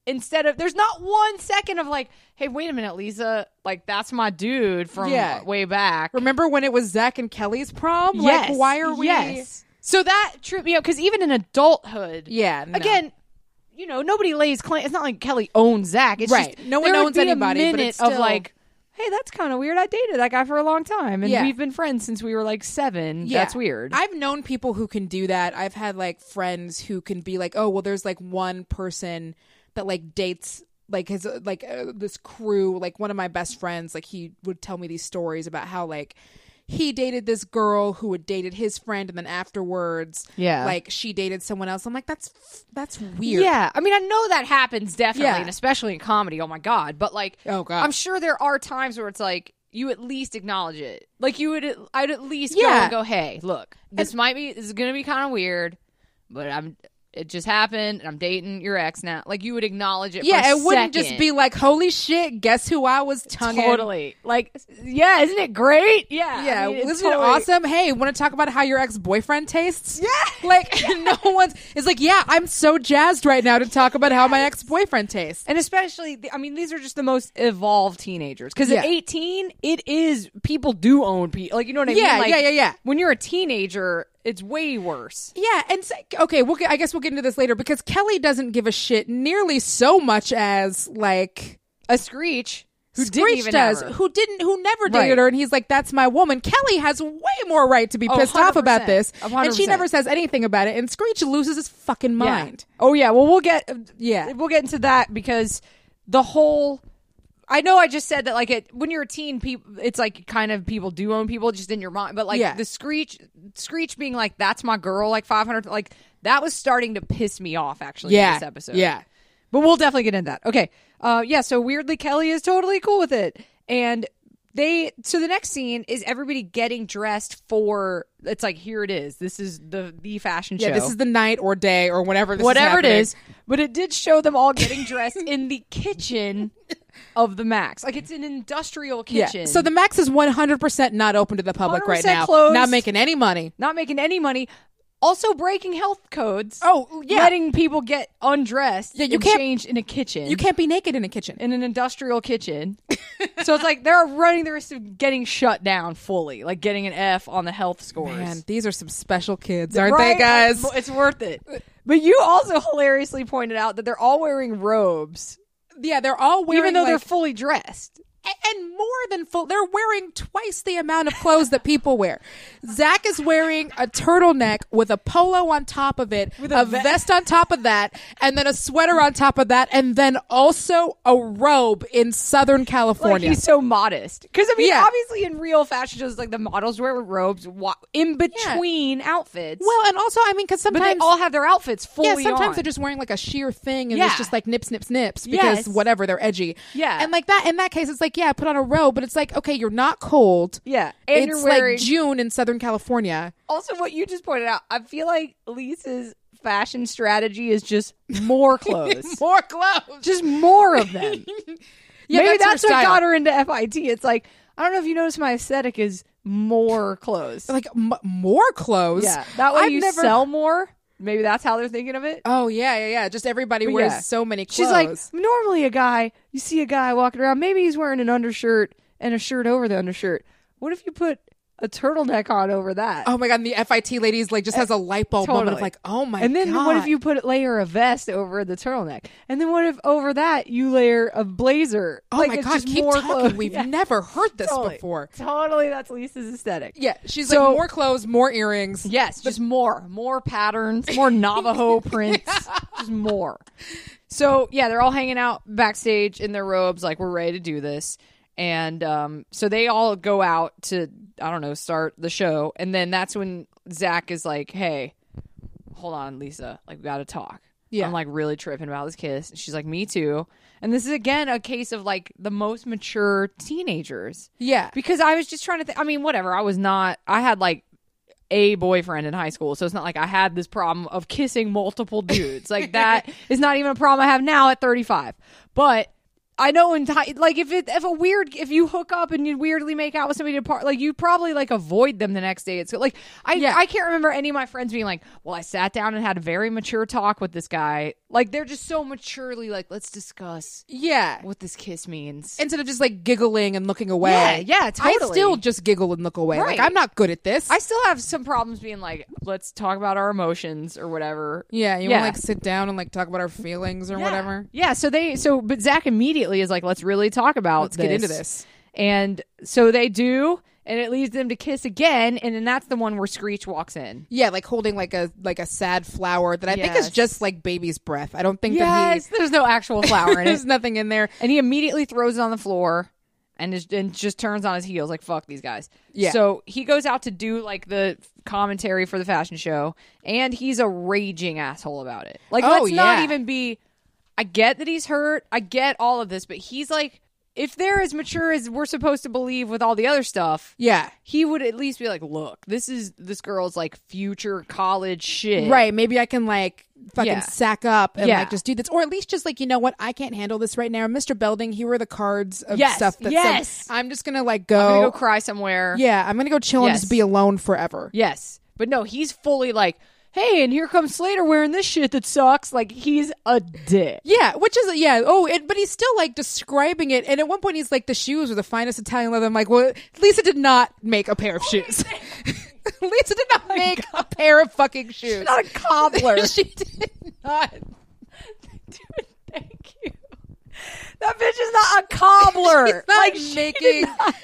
instead of, there's not 1 second of like, hey, wait a minute, Lisa, like that's my dude from way back. Remember when it was Zach and Kelly's prom? Yes. Like, why are we? Yes. So that tripped me up because even in adulthood, Yeah. No. again, you know, nobody lays claim. It's not like Kelly owns Zach. It's Right. just, No one there would owns be anybody, a but minute it's still- of like, hey, that's kind of weird. I dated that guy for a long time, and Yeah. we've been friends since we were like 7. Yeah. That's weird. I've known people who can do that. I've had like friends who can be like, oh, well, there's like one person that like dates like his like this crew. Like one of my best friends, like he would tell me these stories about how like he dated this girl who had dated his friend, and then afterwards, like she dated someone else. I'm like, that's weird. Yeah, I mean, I know that happens definitely, Yeah. and especially in comedy. Oh my god! But like, Oh, God. I'm sure there are times where it's like you at least acknowledge it. Like I'd at least go Yeah. and go, hey, look, this is gonna be kind of weird, but it just happened, and I'm dating your ex now. Like you would acknowledge it. Yeah, for a it wouldn't second. just be like, holy shit, guess who I was tonguing? Totally. Like, yeah, isn't it great? Yeah. Yeah, I mean, it's isn't totally- it awesome? Hey, want to talk about how your ex-boyfriend tastes? Yeah. Like, no one's... It's like, yeah, I'm so jazzed right now to talk about how my ex-boyfriend tastes. And especially, I mean, these are just the most evolved teenagers. Because Yeah. at 18, it is, people do own people. Like, you know what I mean? Yeah, Like, yeah. When you're a teenager, it's way worse. Yeah, and okay, I guess we'll get into this later, because Kelly doesn't give a shit nearly so much as, like... A Screech, who didn't Screech even does, have her. who never dated Right. her, and he's like, that's my woman. Kelly has way more right to be Oh, pissed off about 100%. this, and she 100%. never says anything about it, and Screech loses his fucking mind. Yeah. Oh, yeah. Well, we'll get into that because the whole... I know I just said that, like, when you're a teen, it's like kind of people do own people just in your mind. But, like, the Screech being like, that's my girl, like 500, like, that was starting to piss me off, actually, in this episode. Yeah. But we'll definitely get into that. Okay. So weirdly, Kelly is totally cool with it. And so the next scene is everybody getting dressed for, it's like, here it is. This is the fashion show. Yeah, this is the night or day or whatever this Whatever is it happening. is. But it did show them all getting dressed in the kitchen of the Max. Like, it's an industrial kitchen. Yeah. So the Max is 100% not open to the public right 100% now. closed. Not making any money. Not making any money. Also breaking health codes. Oh, yeah. Letting people get undressed you and can't- changed in a kitchen. You can't be naked in a kitchen. In an industrial kitchen. So it's like they're running the risk of getting shut down fully. Like getting an F on the health scores. Man, these are some special kids, aren't Right? they, guys? It's worth it. But you also hilariously pointed out that they're all wearing robes. Yeah, they're all wearing, even though they're like, fully dressed. and more than full. They're wearing twice the amount of clothes that people wear. Zach is wearing a turtleneck with a polo on top of it, with a vest on top of that, and then a sweater on top of that, and then also a robe in Southern Like, California. he's so modest. Because, I mean, Yeah. obviously in real fashion shows, like, the models wear robes in between outfits. well, and also, I mean, because but sometimes they all have their outfits fully on. sometimes they're just wearing like a sheer thing, and Yeah. it's just like nips because Yes. whatever, they're edgy. Yeah. and like that in that case, it's like, yeah, put on a robe, but it's like, okay, you're not cold. Yeah. And it's you're wearing... like June in Southern California. Also, what you just pointed out, I feel like Lisa's fashion strategy is just more clothes. More clothes. Just more of them. Yeah, Maybe that's that's her what style. got her into FIT. It's like, I don't know if you notice my aesthetic is more clothes. Like more clothes. Yeah. That way I've you never... sell more. Maybe that's how they're thinking of it. Oh yeah. Just everybody But wears yeah. so many clothes. She's like, normally you see a guy walking around, maybe he's wearing an undershirt and a shirt over the undershirt. What if you put a turtleneck on over that? oh my god, and the FIT ladies like just has a light bulb moment of Totally. like, oh my god. And then what if you layer a vest over the turtleneck? And then what if over that you layer a blazer? Oh Like, my it's god, just keep more talking. clothes. We've Yeah. never heard this Totally. before. Totally, that's Lisa's aesthetic. Yeah, she's So- like more clothes, more earrings. Yes, just more patterns, more Navajo prints, just more. So yeah, they're all hanging out backstage in their robes, like we're ready to do this. And so they all go out to, I don't know, start the show. And then that's when Zach is like, hey, hold on, Lisa, like we got to talk. Yeah. I'm like really tripping about this kiss. And she's like, me too. And this is again a case of like the most mature teenagers. Yeah. Because I was just trying to think, I mean, whatever. I had like a boyfriend in high school. So it's not like I had this problem of kissing multiple dudes. Like that is not even a problem I have now at 35. But I know like if you hook up and you weirdly make out with somebody apart, like you probably like avoid them the next day. It's like I can't remember any of my friends being like, well, I sat down and had a very mature talk with this guy. Like they're just so maturely like, let's discuss what this kiss means instead of just like giggling and looking away. Yeah, totally. I still just giggle and look away. Right. Like I'm not good at this. I still have some problems being like, let's talk about our emotions or whatever. Yeah, you want to like sit down and like talk about our feelings or whatever. Yeah, but Zach immediately is like, let's really talk about Let's get into this. And so they do, and it leads them to kiss again, and then that's the one where Screech walks in. Yeah, like holding like a sad flower that I think is just like baby's breath. I don't think that there's no actual flower in it. There's nothing in there. And he immediately throws it on the floor and just turns on his heels like, fuck these guys. Yeah. So he goes out to do like the commentary for the fashion show, and he's a raging asshole about it. Like, let's not even be... I get that he's hurt. I get all of this, but he's like, if they're as mature as we're supposed to believe with all the other stuff, he would at least be like, look, this girl's like future college shit. Right. Maybe I can like fucking sack up and like just do this. Or at least just like, you know what? I can't handle this right now. Mr. Belding, here are the cards of stuff that I'm just going to like go. I'm going to go cry somewhere. Yeah. I'm going to go chill and just be alone forever. Yes. But no, he's fully like, hey, and here comes Slater wearing this shit that sucks. Like, he's a dick. Yeah, which is, but he's still, like, describing it. And at one point, he's like, the shoes were the finest Italian leather. I'm like, well, Lisa did not make a pair of shoes. Lisa did not make a pair of fucking shoes. She's not a cobbler. She did not. Dude, thank you. That bitch is not a cobbler. She's not making...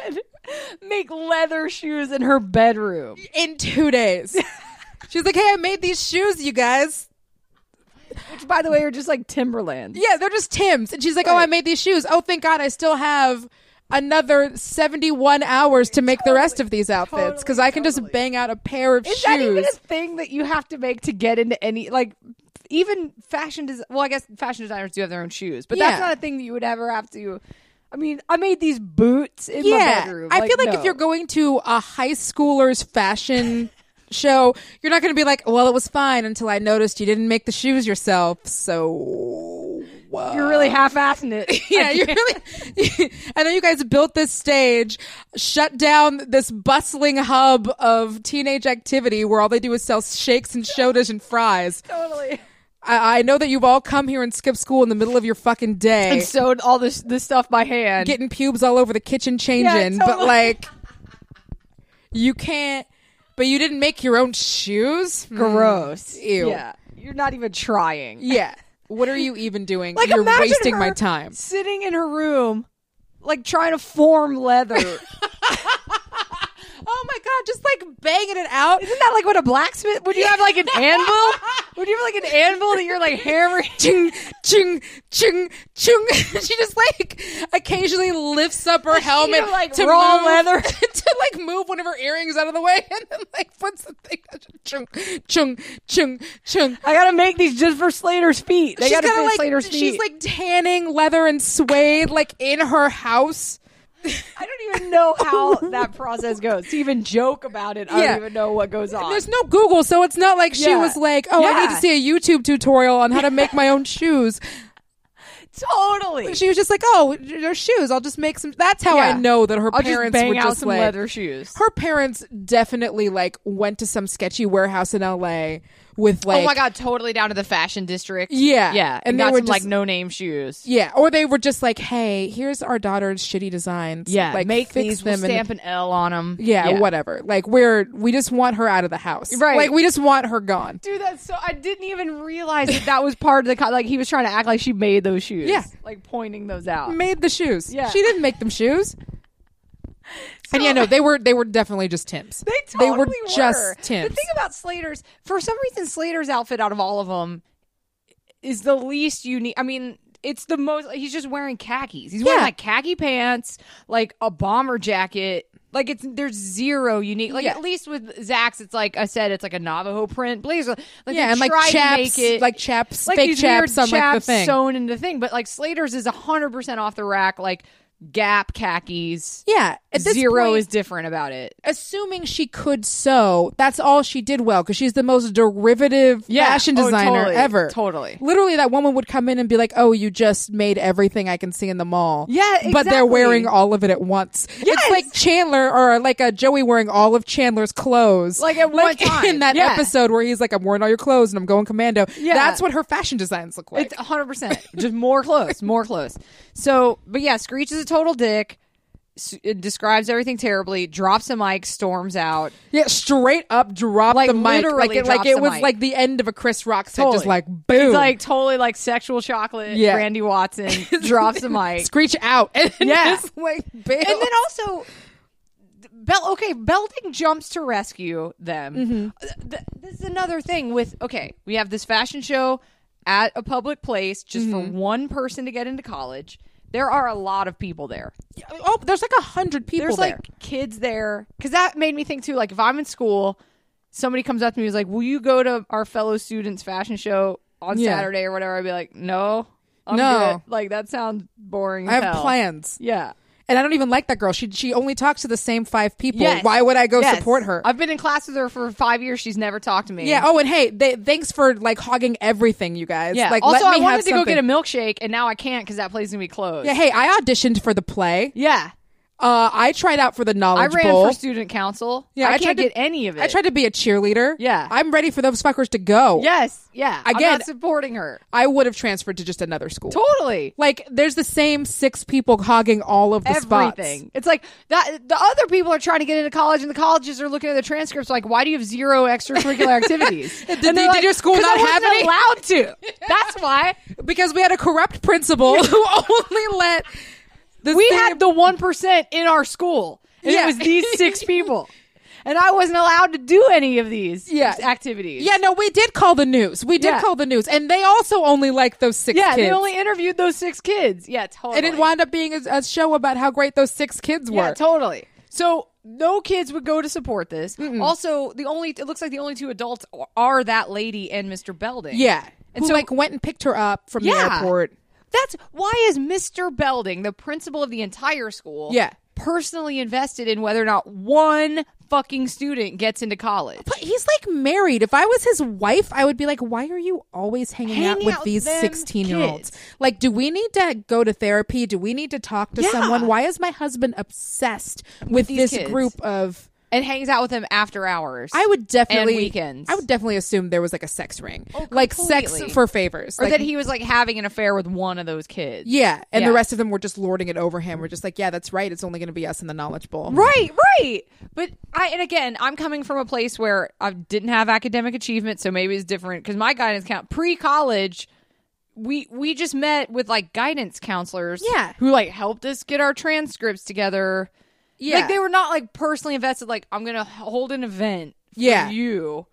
make leather shoes in her bedroom. In 2 days. She's like, hey, I made these shoes, you guys. Which, by the way, are just like Timberlands. Yeah, they're just Tim's. And she's like, oh, I made these shoes. Oh, thank God I still have another 71 hours to make the rest of these outfits because I can just bang out a pair of shoes. Is that even a thing that you have to make to get into any, like, even fashion well, I guess fashion designers do have their own shoes, but that's not a thing that you would ever have to... I mean, I made these boots in my bedroom. I feel like if you're going to a high schooler's fashion... show, you're not going to be like, well, it was fine until I noticed you didn't make the shoes yourself, so you're really half-assing it. Yeah, you're really I know you guys built this stage, shut down this bustling hub of teenage activity where all they do is sell shakes and sodas and fries. Totally. I know that you've all come here and skipped school in the middle of your fucking day and sewed all this stuff by hand, getting pubes all over the kitchen changing, but like you can't. But you didn't make your own shoes? Gross. Ew. Yeah. You're not even trying. Yeah. What are you even doing? Like, you're wasting my time. Sitting in her room, like trying to form leather. Oh my God, just like banging it out. Isn't that like what a blacksmith, would you have like an anvil? Would you have like an anvil that you're like hammering? Chung, chung, chung, chung. She just like occasionally lifts up her helmet like to raw move, leather. to like move one of her earrings out of the way and then like puts the thing chung, chung, chung, chung. I gotta make these just for Slater's feet. They gotta fit like, Slater's feet. She's like tanning leather and suede like in her house. I don't even know how that process goes. To even joke about it, I don't even know what goes on. There's no Google, so it's not like she was like, oh, I need to see a YouTube tutorial on how to make my own shoes. Totally. She was just like, oh, there's shoes. I'll just make some. That's how I know that her parents bang were out just some like leather shoes. Her parents definitely like went to some sketchy warehouse in LA with like, oh my God, totally down to the fashion district. Yeah, and they got were some just, like no name shoes. Yeah, or they were just like, hey, here's our daughter's shitty designs. Yeah, like make fix these. them We'll stamp an L on them. Yeah, whatever. Like we just want her out of the house. Right. Like we just want her gone. Dude, that's so. I didn't even realize that was part of the. Like he was trying to act like she made those shoes. Yeah, like pointing those out. Made the shoes. Yeah, she didn't make them shoes. And yeah, no, they were definitely just Tim's. They were just Tim's. The thing about Slater's, for some reason, Slater's outfit out of all of them is the least unique. I mean, it's the most. He's just wearing khakis. He's wearing like khaki pants, like a bomber jacket. Like there's zero unique. Like at least with Zach's, it's like I said, it's like a Navajo print blazer. Like and like chaps, like chaps, like fake chaps on like the thing sewn into the thing. But like Slater's is 100% off the rack. Like Gap khakis. Yeah. At this Zero point, is different about it. assuming she could sew, that's all she did well because she's the most derivative fashion designer totally, ever. Totally. Literally, that woman would come in and be like, "Oh, you just made everything I can see in the mall." Yeah, but they're exactly. wearing all of it at once. Yes. It's like Chandler or like a Joey wearing all of Chandler's clothes, Like at one time. in that Yeah. episode where he's like, "I'm wearing all your clothes and I'm going commando." Yeah. That's what her fashion designs look like. It's 100%. Just more clothes, more clothes. So, but yeah, Screech is a total dick. It describes everything terribly. Drops a mic, storms out. Yeah, straight up drop Like, the mic literally like drops it the was mic. like the end of a Chris Rock set, just Totally. like boom. It's like totally like sexual chocolate. Yeah. Randy Watson drops a mic. Screech out and Yeah. just like bail. And then also, Belding jumps to rescue them. This is another thing with, we have this fashion show at a public place just for one person to get into college. There are a lot of people there. Oh, there's like 100 people There's there. like kids there. Because that made me think too, like if I'm in school, somebody comes up to me and is like, will you go to our fellow students fashion show on Yeah. Saturday or whatever? I'd be like, no. I'm No. good. Like that sounds boring. I as have hell. plans. Yeah. And I don't even like that girl. She only talks to the same 5 people. Yes. Why would I go Yes. support her? I've been in class with her for 5 years. She's never talked to me. Yeah. Oh, and hey, thanks for like hogging everything, you guys. Yeah. Like, Also, let me I wanted have to go something. get a milkshake, and now I can't because that place is gonna be closed. Yeah. Hey, I auditioned for the play. Yeah. I tried out for the I Knowledge ran Bowl. for student council. Yeah, I I can't tried to- get any of it. I tried to be a cheerleader. Yeah. I'm ready for those fuckers to go. Yes. Yeah. I'm Again- not supporting her. I would have transferred to just another school. Totally. Like, there's the same 6 people hogging all of the spots. Everything. It's like that. The other people are trying to get into college, and the colleges are looking at the transcripts like, "Why do you have 0 extracurricular activities?" Did your school 'Cause not I wasn't have any? allowed to. That's why Because we had a corrupt principal who only let the we same- had the 1% in our school, and Yeah. it was these 6 people, and I wasn't allowed to do any of these Yeah. activities. Yeah, no, we did call the news. We did Yeah. call the news. And they also only liked those 6 Yeah, kids. they only interviewed those 6 kids. Yeah, totally. and it wound up being a show about how great those 6 kids were. Yeah, totally. So no kids would go to support this. Also, it looks like the only 2 adults are that lady and Mr. Belding. Yeah. And Who so- like went and picked her up from the Yeah. airport. That's why is Mr. Belding, the principal of the entire school, Yeah. personally invested in whether or not one fucking student gets into college. But he's like married. If I was his wife, I would be like, why are you always hanging out Hanging with out these with them 16-year-olds? kids. Like, do we need to go to therapy? Do we need to talk to Yeah. someone? Why is my husband obsessed with these this kids. group of... And hangs out with them after hours. I would definitely And weekends. I would definitely assume there was like a sex ring, Oh, like sex completely. for favors, or like, that he was like having an affair with one of those kids. yeah, and Yeah. the rest of them were just lording it over him. We're just like, yeah, that's right. It's only going to be us in the Knowledge Bowl, Right. But I'm coming from a place where I didn't have academic achievement, so maybe it's different because my guidance count pre-college. We just met with like guidance counselors, Yeah. who like helped us get our transcripts together. Yeah, Like they were not like personally invested. Like I'm gonna hold an event for Yeah. you,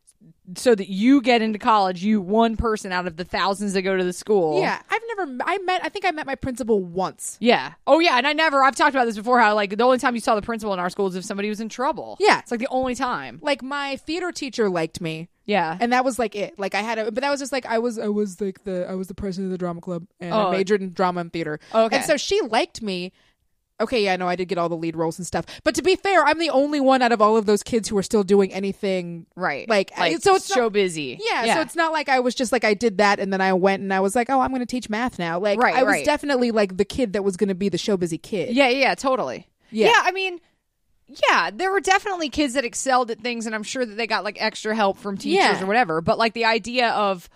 so that you get into college. You one person out of the thousands that go to the school. yeah. I think I met my principal once. Yeah. Oh, yeah. And I've talked about this before, how like the only time you saw the principal in our school is if somebody was in trouble. Yeah. It's like the only time. Like my theater teacher liked me. Yeah. And that was like it. Like I had but that was just like I was the president of the drama club and Oh. I majored in drama and theater. Okay. And so she liked me. Okay, yeah, no, I did get all the lead roles and stuff. But to be fair, I'm the only one out of all of those kids who are still doing anything. Right. Like so it's so not, busy. yeah, so it's not like I was just like I did that and then I went and I was like, oh, I'm going to teach math now. Like Right, I was right. definitely like the kid that was going to be the show busy kid. Yeah, totally. Yeah. I mean, yeah, there were definitely kids that excelled at things, and I'm sure that they got like extra help from teachers Yeah. or whatever. But like the idea of,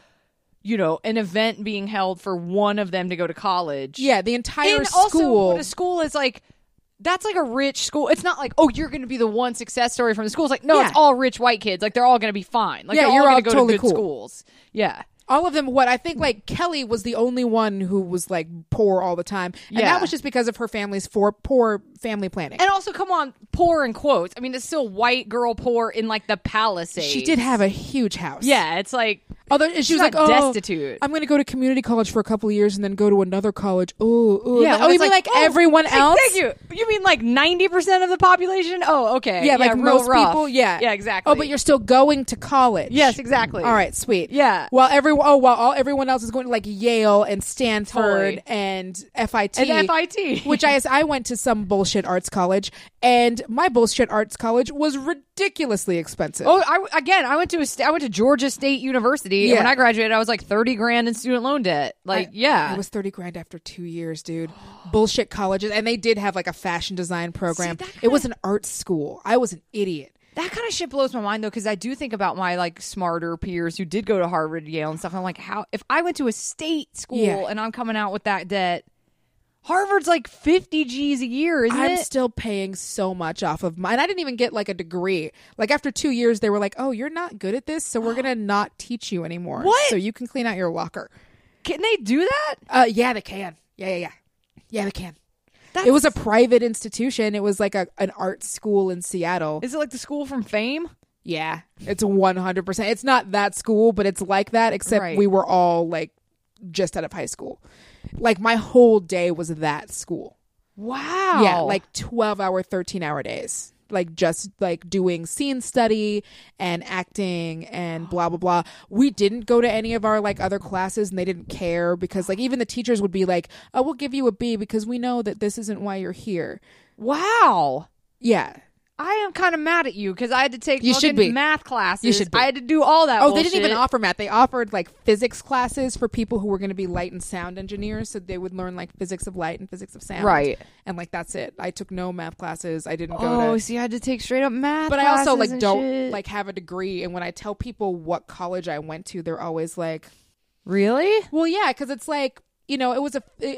an event being held for one of them to go to college. Yeah, the entire And also, school. what a school is like, that's like a rich school. It's not like, oh, you're going to be the one success story from the school. It's like, no, Yeah. it's all rich white kids. Like, they're all going to be fine. Like, Yeah, they're you're all all going to go totally to good cool. schools. Yeah. All of them, what I think, like Kelly was the only one who was like poor all the time, and Yeah. that was just because of her family's poor family planning. And also, come on, poor in quotes. I mean, it's still white girl poor in like the Palisades. She did have a huge house. Yeah, it's like, Although she was not like, "Oh, destitute. I'm going to go to community college for a couple of years and then go to another college." Oh, Yeah, oh, you mean like everyone else? Thank you. You mean like 90% of the population? Oh, okay. Yeah, like real most rough. people. Yeah, Yeah, exactly. Oh, but you're still going to college. Yes, exactly. All right, sweet. Yeah. While everyone else is going to like Yale and Stanford Totally. and FIT. And FIT. Which I went to some bullshit arts college, and my bullshit arts college was ridiculously expensive. Oh, I went to Georgia State University, and Yeah. when I graduated, I was like $30,000 in student loan debt. Like, yeah, It was $30,000 after 2 years, dude. Bullshit colleges, and they did have like a fashion design program. that It was an art school. I was an idiot. that kind of shit blows my mind though, because I do think about my like smarter peers who did go to Harvard, Yale, and stuff. And I'm like, how if I went to a state school Yeah. and I'm coming out with that debt? Harvard's like 50 G's a year, isn't I'm it? still paying so much off of mine. I didn't even get like a degree. Like after 2 years, they were like, "Oh, you're not good at this, so we're gonna not teach you anymore. What? So you can clean out your locker." Can they do that? Yeah, they can. Yeah, they can. It was a private institution. It was like an art school in Seattle. Is it like the school from Fame? Yeah, it's 100%. It's not that school, but it's like that, except Right. we were all like just out of high school. Like my whole day was that school. Wow. Yeah, like 12-hour, 13-hour days. Like just like doing scene study and acting and blah, blah, blah. We didn't go to any of our like other classes, and they didn't care because like even the teachers would be like, "Oh, we'll give you a B because we know that this isn't why you're here." Wow. Yeah. I am kind of mad at you because I had to take You should be. math classes. You should be. I had to do all that. Oh, bullshit. they didn't even offer math. They offered like physics classes for people who were going to be light and sound engineers, so they would learn like physics of light and physics of sound. Right. And like that's it. I took no math classes. I didn't go Oh, to. see, I had to take straight up math. But I also classes like and don't shit. like have a degree. And when I tell people what college I went to, they're always like, Really? "Well, yeah," because it's like, you know, it was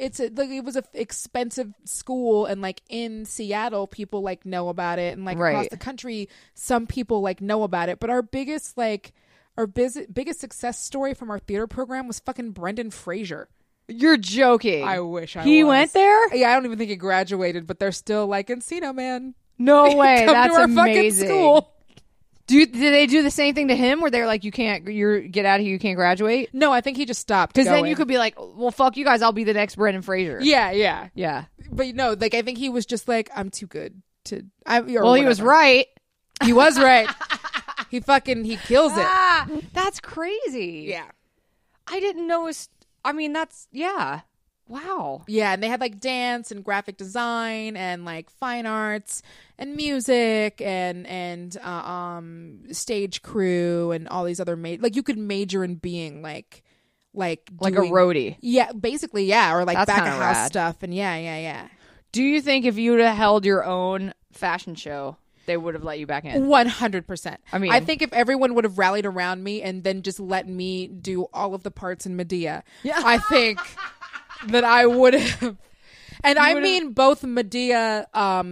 a expensive school, and like in Seattle, people like know about it, and like across Right. the country, some people like know about it. But our biggest success story from our theater program was fucking Brendan Fraser. You're joking. I wish he was. went there. Yeah, I don't even think he graduated, but they're still like Encino Man. No way. Come That's to our amazing. fucking school. Did they do the same thing to him where they're like, you can't, get out of here, you can't graduate? No, I think he just stopped. Because then going. you could be like, well, fuck you guys, I'll be the next Brendan Fraser. Yeah. Yeah. But no, like I think he was just like, I'm too good to. Well, he was right. He was right. he kills it. Ah, that's crazy. Yeah. I didn't know. Yeah. Wow. Yeah, and they had like dance and graphic design and like fine arts and music and stage crew and all these other like you could major in being like Like a doing- roadie. Yeah, basically, yeah, or like That's back of kinda house rad. stuff and yeah. Do you think if you would have held your own fashion show, they would have let you back in? 100%. I mean- I think if everyone would have rallied around me and then just let me do all of the parts in Medea, I think that I would have. And I mean both Medea,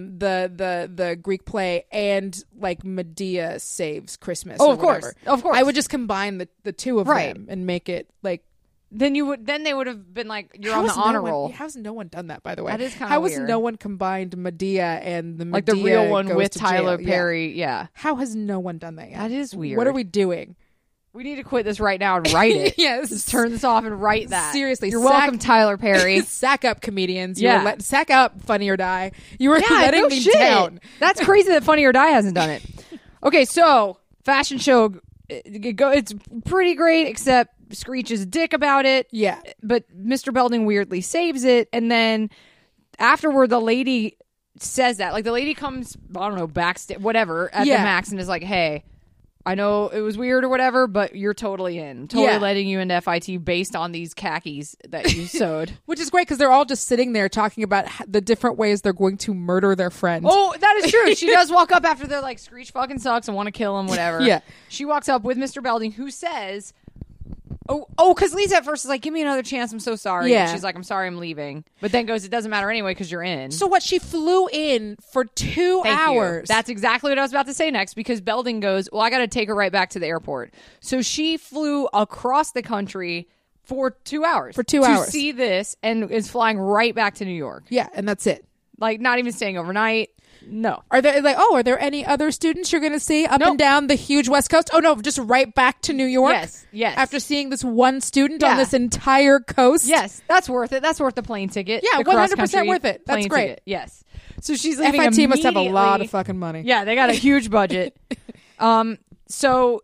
the Greek play, and like Medea Saves Christmas. Oh, or of course. whatever. Of course. I would just combine the two of Right. them and make it like. Then they would have been like, you're on the honor roll. How's no one done that, by the way? That is kinda How has weird. no one combined Medea and the Like Medea the real one goes with to Tyler jail? Yeah. Perry. Yeah. How has no one done that yet? That is weird. What are we doing? We need to quit this right now and write it. Yes. Just turn this off and write that. Seriously, You're sack- welcome, Tyler Perry. Sack up, comedians. Yeah. Sack up, Funny or Die. You were Yeah, letting no me shit. down. That's crazy that Funny or Die hasn't done it. Okay, so fashion show, it's pretty great, except Screech is a dick about it. Yeah. But Mr. Belding weirdly saves it, and then afterward, the lady says that, like the lady comes, I don't know, backstage, whatever, at Yeah. the Max, and is like, "Hey, I know it was weird or whatever, but you're totally in. Totally Yeah. letting you into FIT based on these khakis that you sewed." Which is great because they're all just sitting there talking about the different ways they're going to murder their friend. Oh, that is true. She does walk up after they're like, Screech fucking sucks and want to kill him, whatever. Yeah. She walks up with Mr. Belding, who says, because Lisa at first is like, give me another chance. I'm so sorry. Yeah. And she's like, I'm sorry, I'm leaving. But then goes, it doesn't matter anyway because you're in. So what? She flew in for 2 Thank you. hours. That's exactly what I was about to say next, because Belding goes, well, I got to take her right back to the airport. So she flew across the country for 2 hours. hours. To see this and is flying right back to New York. Yeah, and that's it. Like, not even staying overnight. No. Are there any other students you're going to see up and down the huge West Coast? Oh no, just right back to New York. Yes. After seeing this one student on this entire coast. Yes, that's worth it. That's worth the plane ticket. Yeah, the 100% cross-country worth it. That's plane great. ticket. Yes. So she's leaving FIT must have a lot immediately. of fucking money. Yeah, they got a huge budget. So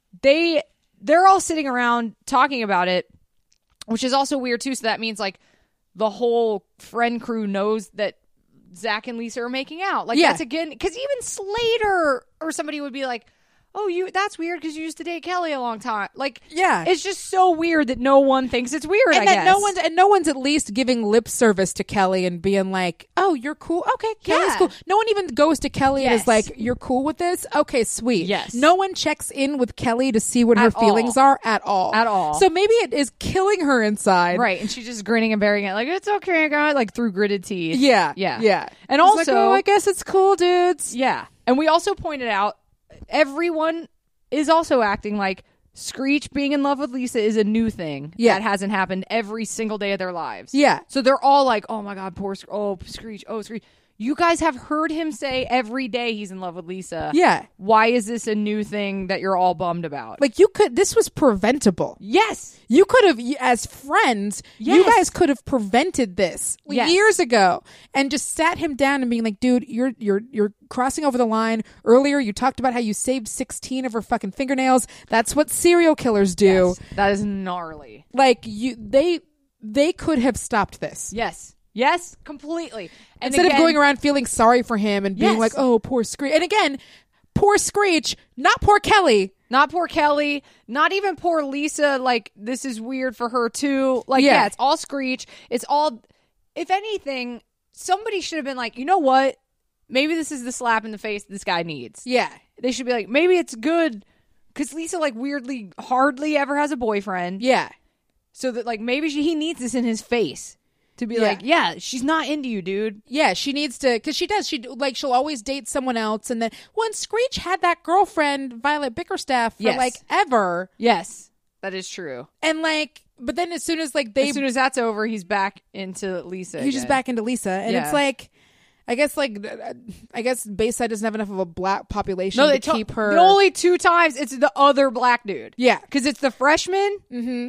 they're all sitting around talking about it, which is also weird too. So that means like the whole friend crew knows that Zach and Lisa are making out. Like that's again, because even Slater or somebody would be like, "Oh, that's weird because you used to date Kelly a long time." Like, it's just so weird that no one thinks it's weird. And I that guess no one's at least giving lip service to Kelly and being like, "Oh, you're cool. Okay, Kelly's cool." No one even goes to Kelly and is like, "You're cool with this? Okay, sweet." Yes. No one checks in with Kelly to see what her feelings are at all. At all. So maybe it is killing her inside. right? And she's just grinning and bearing it, like it's okay, guys, like through gritted teeth. Yeah. yeah. And It's also, like, oh, I guess it's cool, dudes. yeah. And we also pointed out everyone is also acting like Screech being in love with Lisa is a new thing that hasn't happened every single day of their lives. Yeah. So they're all like, "Oh my God, poor Screech, oh Screech." You guys have heard him say every day he's in love with Lisa. Yeah. Why is this a new thing that you're all bummed about? Like this was preventable. yes. You could have, as friends, you Yes. guys could have prevented this Yes. years ago and just sat him down and being like, "Dude, you're crossing over the line. Earlier, you talked about how you saved 16 of her fucking fingernails. That's what serial killers do. Yes. That is gnarly. Like they could have stopped this." Yes, completely. And Instead again, of going around feeling sorry for him and being Yes. like, "Oh, poor Screech." And again, poor Screech, not poor Kelly. not poor Kelly, not even poor Lisa. Like, this is weird for her too. Like, Yeah. yeah, it's all Screech. It's all, if anything, somebody should have been like, you know what? Maybe this is the slap in the face this guy needs. Yeah. They should be like, maybe it's good because Lisa, like, weirdly, hardly ever has a boyfriend. Yeah. So that, like, maybe he needs this in his face to be Yeah. like, yeah, she's not into you, dude. Yeah, she needs to, because she does. She'll always date someone else, and then when Screech had that girlfriend Violet Bickerstaff for Yes. like ever, Yes, that is true. and like, but then as soon as like As soon as that's over, he's back into Lisa. he's just again. back into Lisa, and Yeah. it's like, I guess Bayside doesn't have enough of a black population No, to they keep her. The only two times it's the other black dude. Yeah. because it's the freshman. Mm-hmm.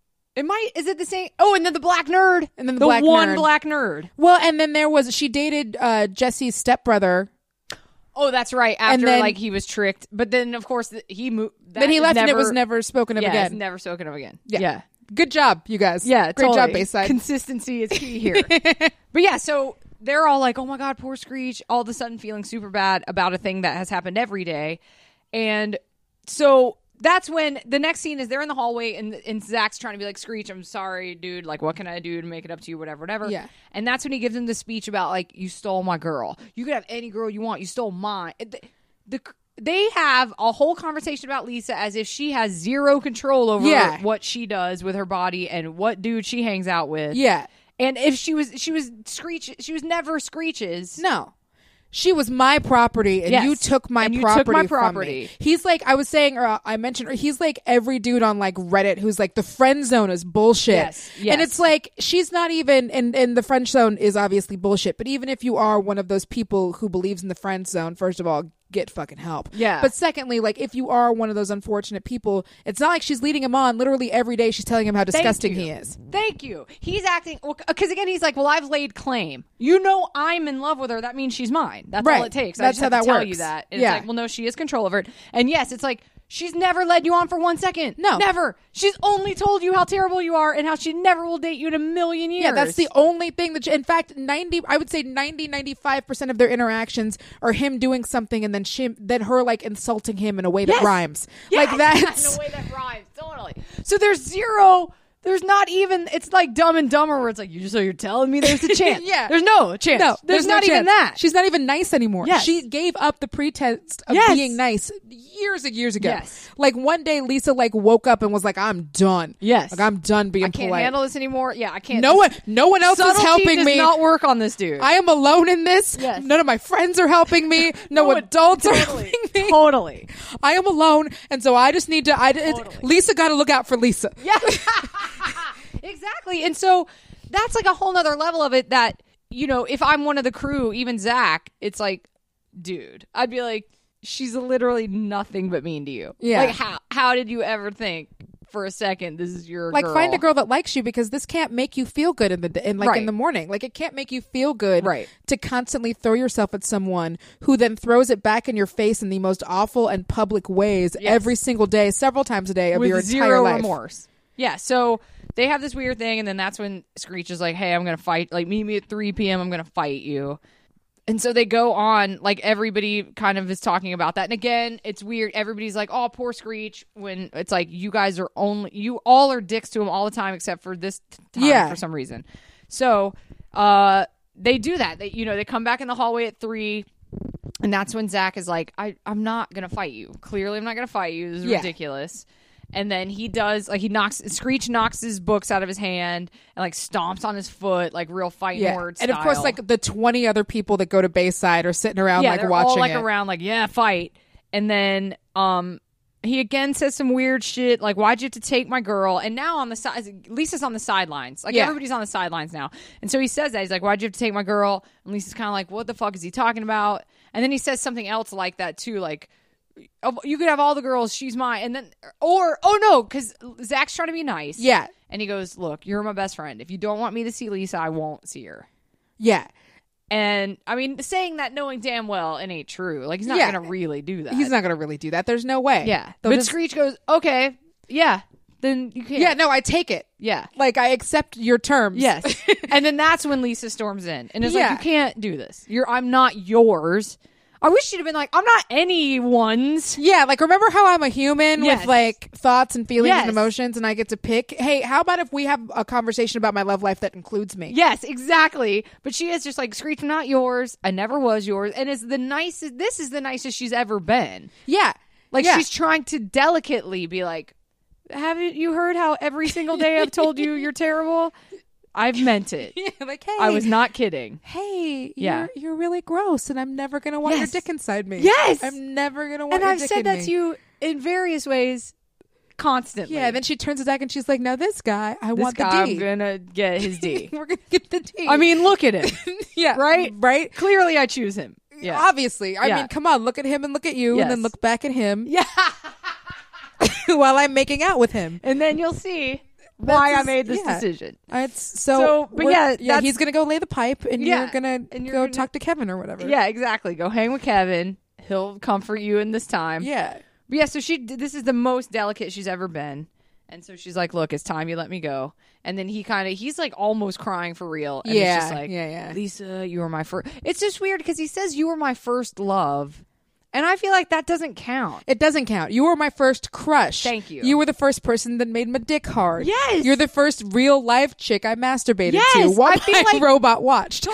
Is it the same? Oh, and then the black nerd, And then the the black one nerd. black nerd. Well, and then she dated Jesse's stepbrother. Oh, that's right. After then- like he was tricked, but then of course he moved. Then he left, and it was never spoken of Yeah, again. it's never spoken of again. Yeah. Yeah. Good job, you guys. Yeah, great totally. job, Bayside. Consistency is key here. But yeah, so they're all like, "Oh my God, poor Screech!" All of a sudden, feeling super bad about a thing that has happened every day, and so that's when the next scene is they're in the hallway, and Zach's trying to be like, "Screech, I'm sorry, dude. Like, what can I do to make it up to you? Whatever." Yeah. And that's when he gives him the speech about like, "You stole my girl. You could have any girl you want. You stole mine." They have a whole conversation about Lisa as if she has zero control over Yeah. what she does with her body and what dude she hangs out with. Yeah. And if she was Screech, she was never Screech's. No. She was my property, and Yes. you took my And you took property my from property. me. He's like, I was saying, or I mentioned, he's like every dude on like Reddit who's like, the friend zone is bullshit. Yes, yes. And it's like, she's not even, and the friend zone is obviously bullshit. But even if you are one of those people who believes in the friend zone, first of all, get fucking help. Yeah. But secondly, like if you are one of those unfortunate people, it's not like she's leading him on. Literally every day she's telling him how disgusting he is. Thank you. He's acting because again he's like, well, I've laid claim. You know, I'm in love with her. That means she's mine. That's Right. all it takes. I That's just how have that to tell works. you that. And Yeah. It's like, well, no, she has control over it. And yes, it's like she's never led you on for 1 second. No. never. She's only told you how terrible you are and how she never will date you in a million years. Yeah, that's the only thing that, in fact, 95% of their interactions are him doing something and then her like insulting him in a way that Yes. rhymes. Yes, Like that's in a way that rhymes. Totally. So there's not even, it's like Dumb and Dumber where it's like, you're telling me there's a chance. Yeah. There's no chance. no, there's no not even chance. that. She's not even nice anymore. Yes. She gave up the pretense of Yes. being nice years and years ago. Yes. Like one day Lisa like woke up and was like, I'm done. Yes. Like I'm done being I can't polite. handle this anymore. Yeah, I can't. no one else is Subtlety helping does me. not work on this dude. I am alone in this. Yes. None of my friends are helping me. No adults are Totally. helping me. Totally. I am alone, and so I just need to. Totally. Lisa got to look out for Lisa. Yeah. Exactly. And so that's like a whole nother level of it that, you know, if I'm one of the crew, even Zach, it's like, dude. I'd be like, she's literally nothing but mean to you. Yeah. Like, how did you ever think for a second this is your like girl? find a girl that likes you, because this can't make you feel good in the Right. in the morning. Like, it can't make you feel good Right. to constantly throw yourself at someone who then throws it back in your face in the most awful and public ways Yes. every single day, several times a day of with your zero entire life. remorse. Yeah, so they have this weird thing, and then that's when Screech is like, hey, I'm going to fight. Like, meet me at 3 p.m. I'm going to fight you. And so they go on, like, everybody kind of is talking about that. And again, it's weird. Everybody's like, oh, poor Screech, when it's like, you guys are you all are dicks to him all the time except for this time Yeah. for some reason. So they do that. They come back in the hallway at 3, and that's when Zach is like, I'm not going to fight you. Clearly, I'm not going to fight you. This is Yeah. ridiculous. And then he does, like, Screech knocks his books out of his hand and, like, stomps on his foot, like, real fighting word And of course, style. like, the 20 other people that go to Bayside are sitting around, like, they're watching all, like, it. around, like, yeah, fight. And then he again says some weird shit, like, why'd you have to take my girl? And now on the side, Lisa's on the sidelines. Like, Yeah. everybody's on the sidelines now. And so he says that. He's like, why'd you have to take my girl? And Lisa's kind of like, what the fuck is he talking about? And then he says something else like that, too, like, you could have all the girls, she's mine. And then, because Zach's trying to be nice. Yeah. And he goes, look, you're my best friend. If you don't want me to see Lisa, I won't see her. Yeah. And, I mean, saying that knowing damn well it ain't true. Like, he's not Yeah. going to really do that. He's not going to really do that. There's no way. Yeah. They'll But just- Screech goes, okay, yeah, then you can't. Yeah, no, I take it. Yeah. Like, I accept your terms. Yes. And then that's when Lisa storms in and is Yeah. like, you can't do this. I'm not yours. I wish she'd have been like, I'm not anyone's. Yeah, like, remember how I'm a human Yes. with, like, thoughts and feelings Yes. and emotions, and I get to pick? Hey, how about if we have a conversation about my love life that includes me? Yes, exactly. But she is just like, Screech, I'm not yours. I never was yours. And it's the nicest. This is the nicest she's ever been. Yeah. Like, Yeah. she's trying to delicately be like, haven't you heard how every single day I've told you you're terrible? I've meant it. Yeah, like, hey. I was not kidding. Hey, Yeah. you're really gross, and I'm never gonna want Yes. your dick inside me. Yes. I'm never gonna want And your I've dick said in that me. to you in various ways constantly. Yeah, and then she turns to Zach and she's like, "Now this guy, I this want guy, the D. I'm going to get his D. We're gonna get the D." I mean, look at him. yeah, right? Clearly I choose him. Yeah. Obviously, I Yeah. mean, come on, look at him and look at you, and then Yes. look back at him. Yeah. while I'm making out with him. And then you'll see why I That's- made this yeah. decision. So, but we're- yeah, that's- he's gonna go lay the pipe, and Yeah, you're gonna and you're go gonna- talk to Kevin or whatever. Yeah, exactly. Go hang with Kevin. He'll comfort you in this time. yeah. But yeah, so this is the most delicate she's ever been. And so she's like, look, it's time you let me go. And then he's like almost crying for real. And Yeah, it's just like, yeah. Lisa, you were my first. It's just weird because he says you were my first love. And I feel like that doesn't count. It doesn't count. You were my first crush. Thank you. You were the first person that made my dick hard. Yes. You're the first real life chick I masturbated Yes, to while I feel my like- robot watched.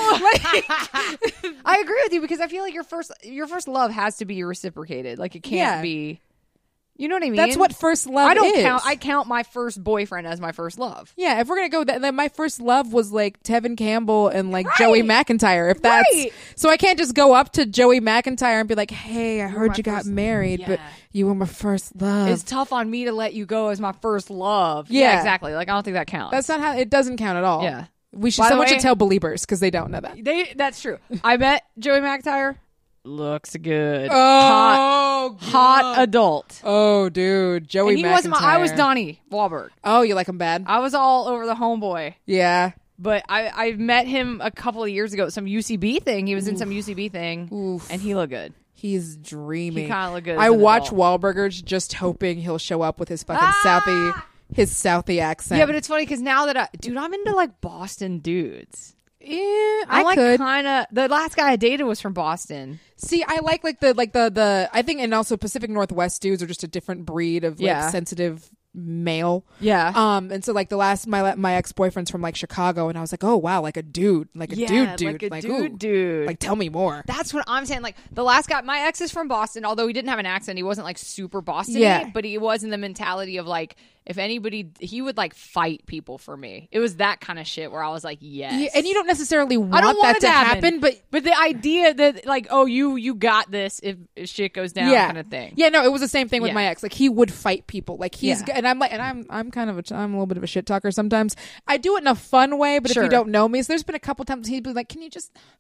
I agree with you because I feel like your first love has to be reciprocated. Like it can't Yeah. be. You know what I mean? That's what first love I don't is. count. I count my first boyfriend as my first love. Yeah, if we're gonna go, then my first love was like Tevin Campbell and like Joey McIntyre. If that's Right. so, I can't just go up to Joey McIntyre and be like, "Hey, I heard my you got first- married, but Yeah. you were my first love." It's tough on me to let you go as my first love. Yeah. Exactly. Like I don't think that counts. That's not how it doesn't count at all. Yeah. we should. By the Someone way- should tell believers because they don't know that. That's true. I met Joey McIntyre. Looks good. Oh, Hot adult. Oh, dude, Joey And he wasn't McIntyre. I was Donnie Wahlberg. Oh, you like him bad? I was all over the homeboy. Yeah. But I met him a couple of years ago at some UCB thing. He was in some UCB thing, Oof. and he looked good. He's dreamy. He kinda look good as I an watch adult. Wahlburgers just hoping he'll show up with his fucking Southie accent. Yeah, but it's funny because now that I'm into like Boston dudes. yeah, I'm I like could kind of. The last guy I dated was from Boston. see. I like the I think, and also Pacific Northwest dudes are just a different breed of like Yeah. sensitive male. Yeah. And so like the last my ex boyfriend's from like Chicago, and I was like, oh wow, like a dude, like a dude, like a ooh, dude. like tell me more. That's what I'm saying. Like the last guy, my ex is from Boston. Although he didn't have an accent, he wasn't like super Boston-y, Yeah. but he was in the mentality of like, if anybody, he would like fight people for me. It was that kind of shit where I was like, yes. Yeah, and you don't necessarily want, I don't want that it to happen, but the idea that like, oh, you got this if shit goes down, kind of thing. Yeah, no, it was the same thing with Yeah. my ex. Like he would fight people. Like he's Yeah. and I'm like, and I'm kind of I'm a little bit of a shit talker sometimes. I do it in a fun way, but if Sure. you don't know me, so there's been a couple times he'd be like, can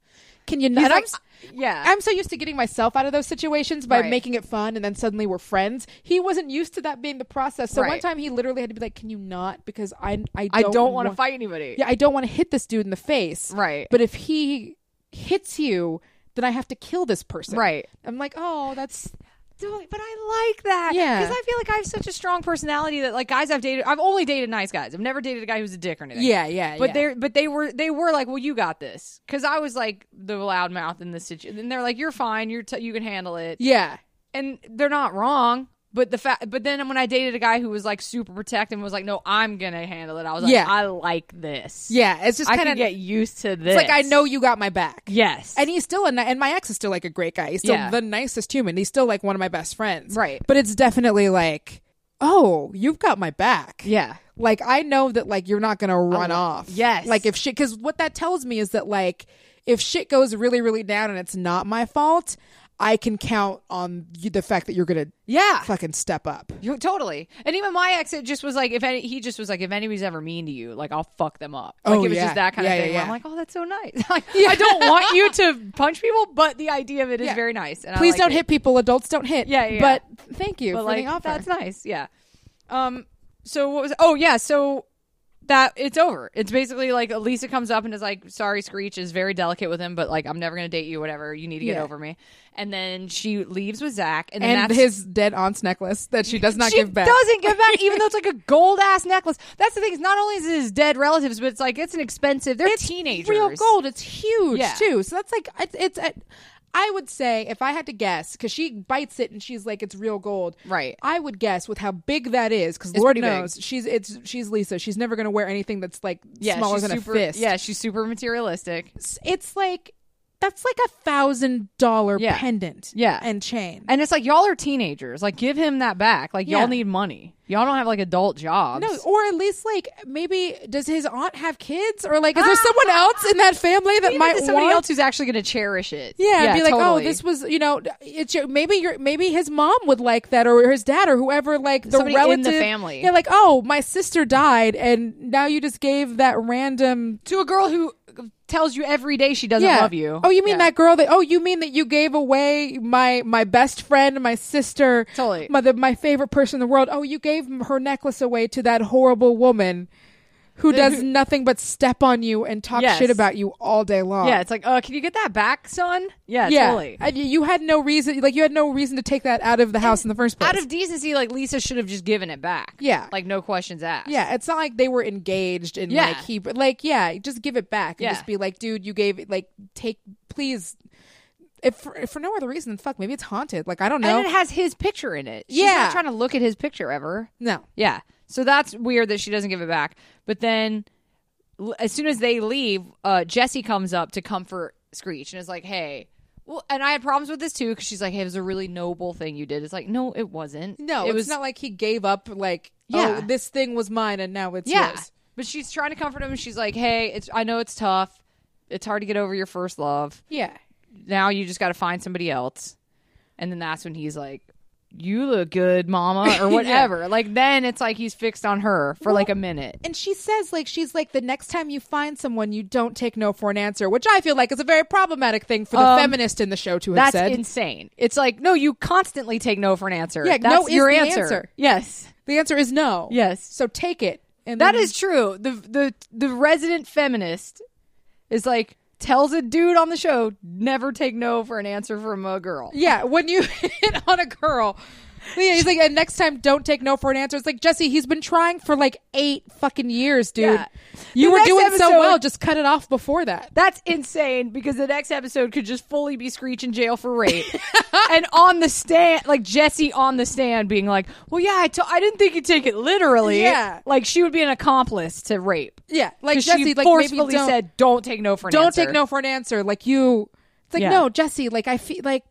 can you not? He's like, I'm so used to getting myself out of those situations by Right. making it fun, and then suddenly we're friends. He wasn't used to that being the process. So one Right. time he literally had to be like, "Can you not? Because I don't want to fight anybody. Yeah, I don't want to hit this dude in the face. Right. But if he hits you, then I have to kill this person. Right. I'm like, oh, that's But I like that. Yeah. Because I feel like I have such a strong personality that like guys I've only dated nice guys. I've never dated a guy who's a dick or anything. yeah. But they were like, well, you got this. Because I was like the loudmouth in this situation. And they're like, you're fine. You can handle it. yeah. And they're not wrong. But then when I dated a guy who was like super protective and was like, no, I'm gonna handle it. I was like, Yeah. I like this. Yeah, it's just I kind can of get used to this. It's like I know you got my back. Yes. And he's still and my ex is still like a great guy. He's still Yeah. the nicest human. He's still like one of my best friends. Right. But it's definitely like, oh, you've got my back. Yeah. Like I know that like you're not gonna run off. Yes. Like if shit, because what that tells me is that like if shit goes really really down and it's not my fault, I can count on the fact that you're gonna fucking step up. Totally. And even my ex, it just was like, if anybody's ever mean to you, like I'll fuck them up. Oh, Like it was yeah. just that kind Yeah, of thing. yeah, Where I'm yeah. like, oh, that's so nice. I don't want you to punch people, but the idea of it is Yeah. very nice. And I Please like don't it. hit people. Adults don't hit. Yeah, yeah. But thank you But for like, the offer. that's nice. Yeah. So what was? Oh yeah. So that it's over. It's basically like Lisa comes up and is like, sorry, Screech is very delicate with him, but like I'm never gonna date you. Whatever. You need to get Yeah. over me. And then she leaves with Zach, and and that's his dead aunt's necklace that she does not she give back. doesn't give back, even though it's like a gold ass necklace. That's the thing. Is not only is it his dead relatives, but it's like it's an expensive. They're teenagers. Real gold. It's huge Yeah. too. So that's like it's. I would say if I had to guess, because she bites it and she's like it's real gold. Right. I would guess with how big that is, because It's Lord pretty big. knows she's Lisa. She's never going to wear anything that's like smaller she's than super, a fist. Yeah, she's super materialistic. It's like that's like $1,000 Yeah. pendant. Yeah. and chain. And it's like y'all are teenagers. Like give him that back. Like Yeah. y'all need money. Y'all don't have like adult jobs. No, or at least like maybe does his aunt have kids, or like is there someone else in that family that Maybe might there's somebody want? else who's actually going to cherish it. Yeah, be like, totally. oh, this was, it's maybe his mom would like that, or his dad, or whoever, like the Somebody in relative the family. Yeah, like, oh, my sister died, and now you just gave that random. to a girl who tells you every day she doesn't Yeah. love you. Oh, you mean Yeah. that girl that? Oh, you mean that you gave away my best friend, my sister, Totally. my favorite person in the world. Oh, you gave her necklace away to that horrible woman who does nothing but step on you and talk Yes. shit about you all day long. Yeah, it's like, can you get that back, son? Yeah, Yeah, totally. you had no reason. Like you had no reason to take that out of the house in the first place. Out of decency, like Lisa should have just given it back. Yeah. like no questions asked. Yeah, it's not like they were engaged in Yeah. just give it back and Yeah. just be like, dude, you gave it, like, take, please. If for no other reason, fuck, maybe it's haunted. Like, I don't know. And it has his picture in it. She's Yeah. not trying to look at his picture ever. No. Yeah. So that's weird that she doesn't give it back. But then as soon as they leave, Jesse comes up to comfort Screech and is like, hey. Well, and I had problems with this too because she's like, hey, it was a really noble thing you did. It's like, no, it wasn't. No, it it's was not like he gave up, like, Yeah. oh, this thing was mine and now it's Yeah. yours. But she's trying to comfort him and she's like, hey, I know it's tough. It's hard to get over your first love. Yeah. Now you just got to find somebody else. And then that's when he's like, you look good, mama, or whatever. Like, then it's like he's fixed on her for like a minute. And she says, like, she's like, the next time you find someone, you don't take no for an answer, which I feel like is a very problematic thing for the feminist in the show to have That's said. insane. It's like, no, you constantly take no for an answer. Yeah, that's no is your the answer. answer. Yes. The answer is no. Yes. So take it. And That then- is true. The resident feminist is like, tells a dude on the show, never take no for an answer from a girl. Yeah, when you hit on a girl. Yeah, he's like, and next time, don't take no for an answer. It's like, Jesse, he's been trying for like 8 fucking years, dude. Yeah. You The were next doing so episode- well. Just cut it off before that. That's insane because the next episode could just fully be Screech in jail for rape. And on the stand, like Jesse on the stand being like, well, yeah, I didn't think you'd take it literally. Yeah. Like she would be an accomplice to rape. Yeah, like 'Cause Jesse, she like forcefully maybe don't, said, don't take no for an don't answer. take no for an answer. Like you, it's like Yeah. no, Jesse. Like I feel like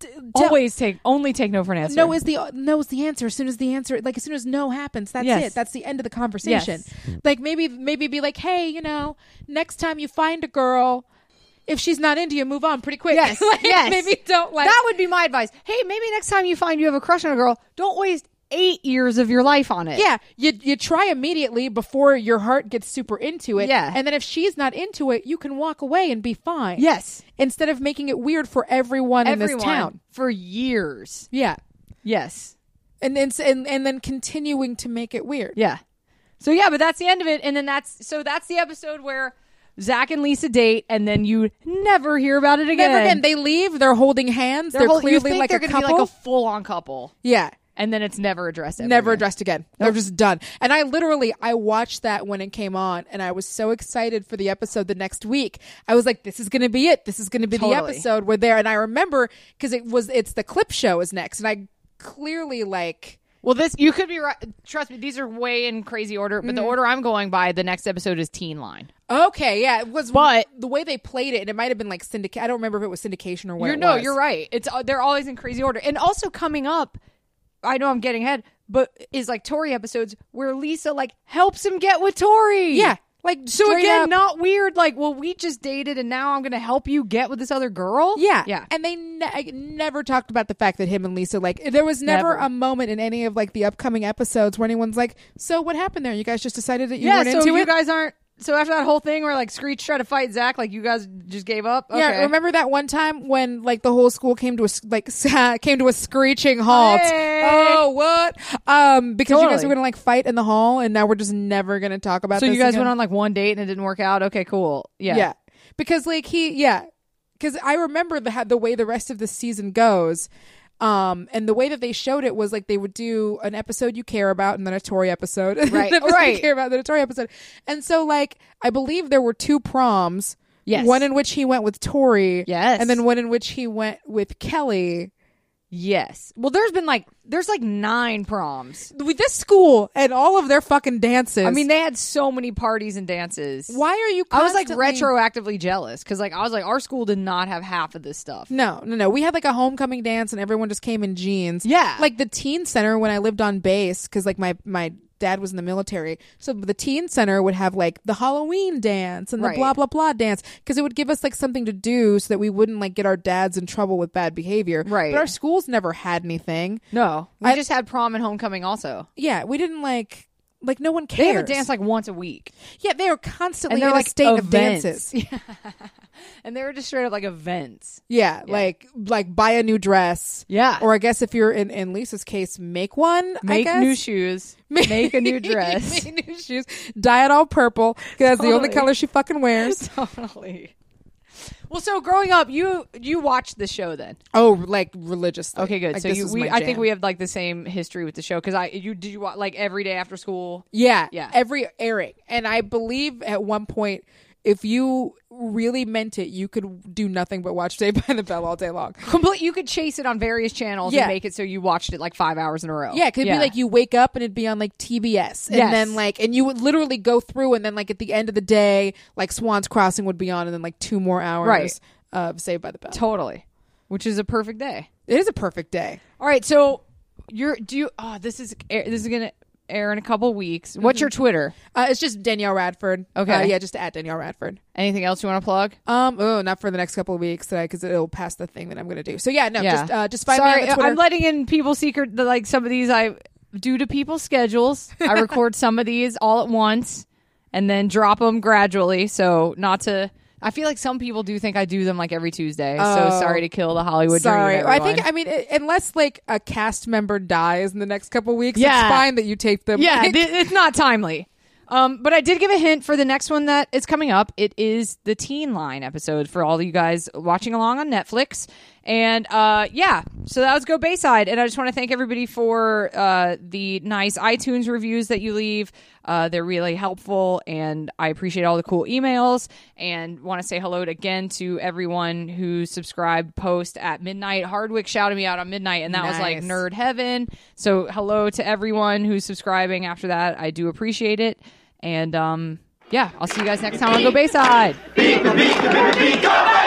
Only take no for an answer. no is the answer. As soon as the answer, like as soon as no happens, that's Yes. it. That's the end of the conversation. Yes. Like maybe be like, hey, next time you find a girl, if she's not into you, move on pretty quick. Yes, Like, yes. Maybe don't like that would be my advice. Hey, maybe next time you find you have a crush on a girl, don't waste 8 years of your life on it. Yeah, you try immediately before your heart gets super into it. Yeah. And then if she's not into it, you can walk away and be fine. Yes. Instead of making it weird for everyone in this town. For years. Yeah. Yes. And then continuing to make it weird. Yeah. So yeah, but that's the end of it. And then that's the episode where Zach and Lisa date, and then you never hear about it again. Never again. They leave. They're holding hands. They're you clearly think like they're a gonna couple. be like a full-on couple. Yeah. And then it's never addressed ever Never again. addressed again. They're just done. And I watched that when it came on, and I was so excited for the episode the next week. I was like, this is going to be it. This is going to be the episode where they're, and I remember because it's the clip show is next. And I clearly like, Well, you could be right. Trust me, these are way in crazy order, but the order I'm going by, the next episode is Teen Line. okay, yeah, it was, But- the way they played it, and it might have been like syndicate. I don't remember if it was syndication or what it No, was. you're right. They're always in crazy order. And also coming up, I know I'm getting ahead, but is like Tori episodes where Lisa like helps him get with Tori. Yeah. Like, So straight again, up- not weird. Like, well, we just dated, and now I'm going to help you get with this other girl. Yeah. yeah. And they never talked about the fact that him and Lisa, like, there was never Never. a moment in any of, like, the upcoming episodes where anyone's like, so what happened there? You guys just decided that you Yeah. weren't So into you it? guys aren't. So after that whole thing where like Screech tried to fight Zach, like you guys just gave up. Okay. Yeah, remember that one time when, like, the whole school came to a screeching halt? Hey. Oh, what? Because you guys Totally. were gonna, like, fight in the hall, and now we're just never gonna talk about So this you guys again. went on like one date and it didn't work out. Okay, cool. Yeah. Yeah. Because, like, because I remember the way the rest of the season goes. And the way that they showed it was like they would do an episode you care about and then a Tori episode. Right, An episode right. You care about, then a Tori episode. And so, like, I believe there were 2 proms. Yes. One in which he went with Tori. Yes. And then one in which he went with Kelly. Yes. Well, there's like 9 proms. With this school and all of their fucking dances. I mean, they had so many parties and dances. why are you I was like constantly- retroactively jealous because like I was like our school did not have half of this stuff. No. We had like a homecoming dance and everyone just came in jeans. Yeah. Like the teen center when I lived on base, because like my dad was in the military. So the teen center would have like the Halloween dance and the Right. blah, blah, blah dance, because it would give us like something to do so that we wouldn't like get our dads in trouble with bad behavior. Right. But our schools never had anything. No, we just had prom and homecoming also. Yeah. We didn't like no one They cares. have a dance like once a week. Yeah. They were constantly And they're in like a state events. of dances. And they were just straight up like events. Yeah, like buy a new dress. Yeah. Or I guess if you're in Lisa's case, make one. I Make guess. new shoes. Make a new dress. Make new shoes. Dye it all purple because that's the only Totally. color she fucking wears. Totally. Well, so growing up, you watched the show then. Oh, like religiously. Okay, good. Like, So this was my I think jam. we have like the same history with the show because did you watch like every day after school? Yeah, Yeah. every airing, and I believe at one point, if you really meant it, you could do nothing but watch Saved by the Bell all day long. You could chase it on various channels Yeah. and make it so you watched it like 5 hours in a row. Yeah, it could be like you wake up and it'd be on like TBS, and Yes. then like, and you would literally go through, and then like at the end of the day, like Swan's Crossing would be on, and then like 2 more hours Right. of Saved by the Bell. Totally, which is a perfect day. It is a perfect day. All right, so this is gonna air in a couple weeks. What's your Twitter? It's just Danielle Radford. Okay. Yeah, just at Danielle Radford. Anything else you want to plug? Not for the next couple of weeks, because it'll pass the thing that I'm going to do. So yeah, no, Yeah. just find Sorry, me on the Twitter. I'm letting in people's secret. Like some of these, due to people's schedules, I record some of these all at once and then drop them gradually. So not to. I feel like some people do think I do them like every Tuesday. So Oh. sorry to kill the Hollywood Sorry, dream. I everyone. think unless like a cast member dies in the next couple of weeks, Yeah. it's fine that you tape them. Yeah, Like, it's not timely. But I did give a hint for the next one that is coming up. It is the Teen Line episode for all of you guys watching along on Netflix. And so that was Go Bayside. And I just want to thank everybody for the nice iTunes reviews that you leave. They're really helpful, and I appreciate all the cool emails. And want to say hello again to everyone who subscribed post at midnight. Hardwick shouted me out on midnight, and that was like Nice. nerd heaven. So hello to everyone who's subscribing after that. I do appreciate it. And I'll see you guys next time on Go Bayside. Beep, beep, beep, beep, go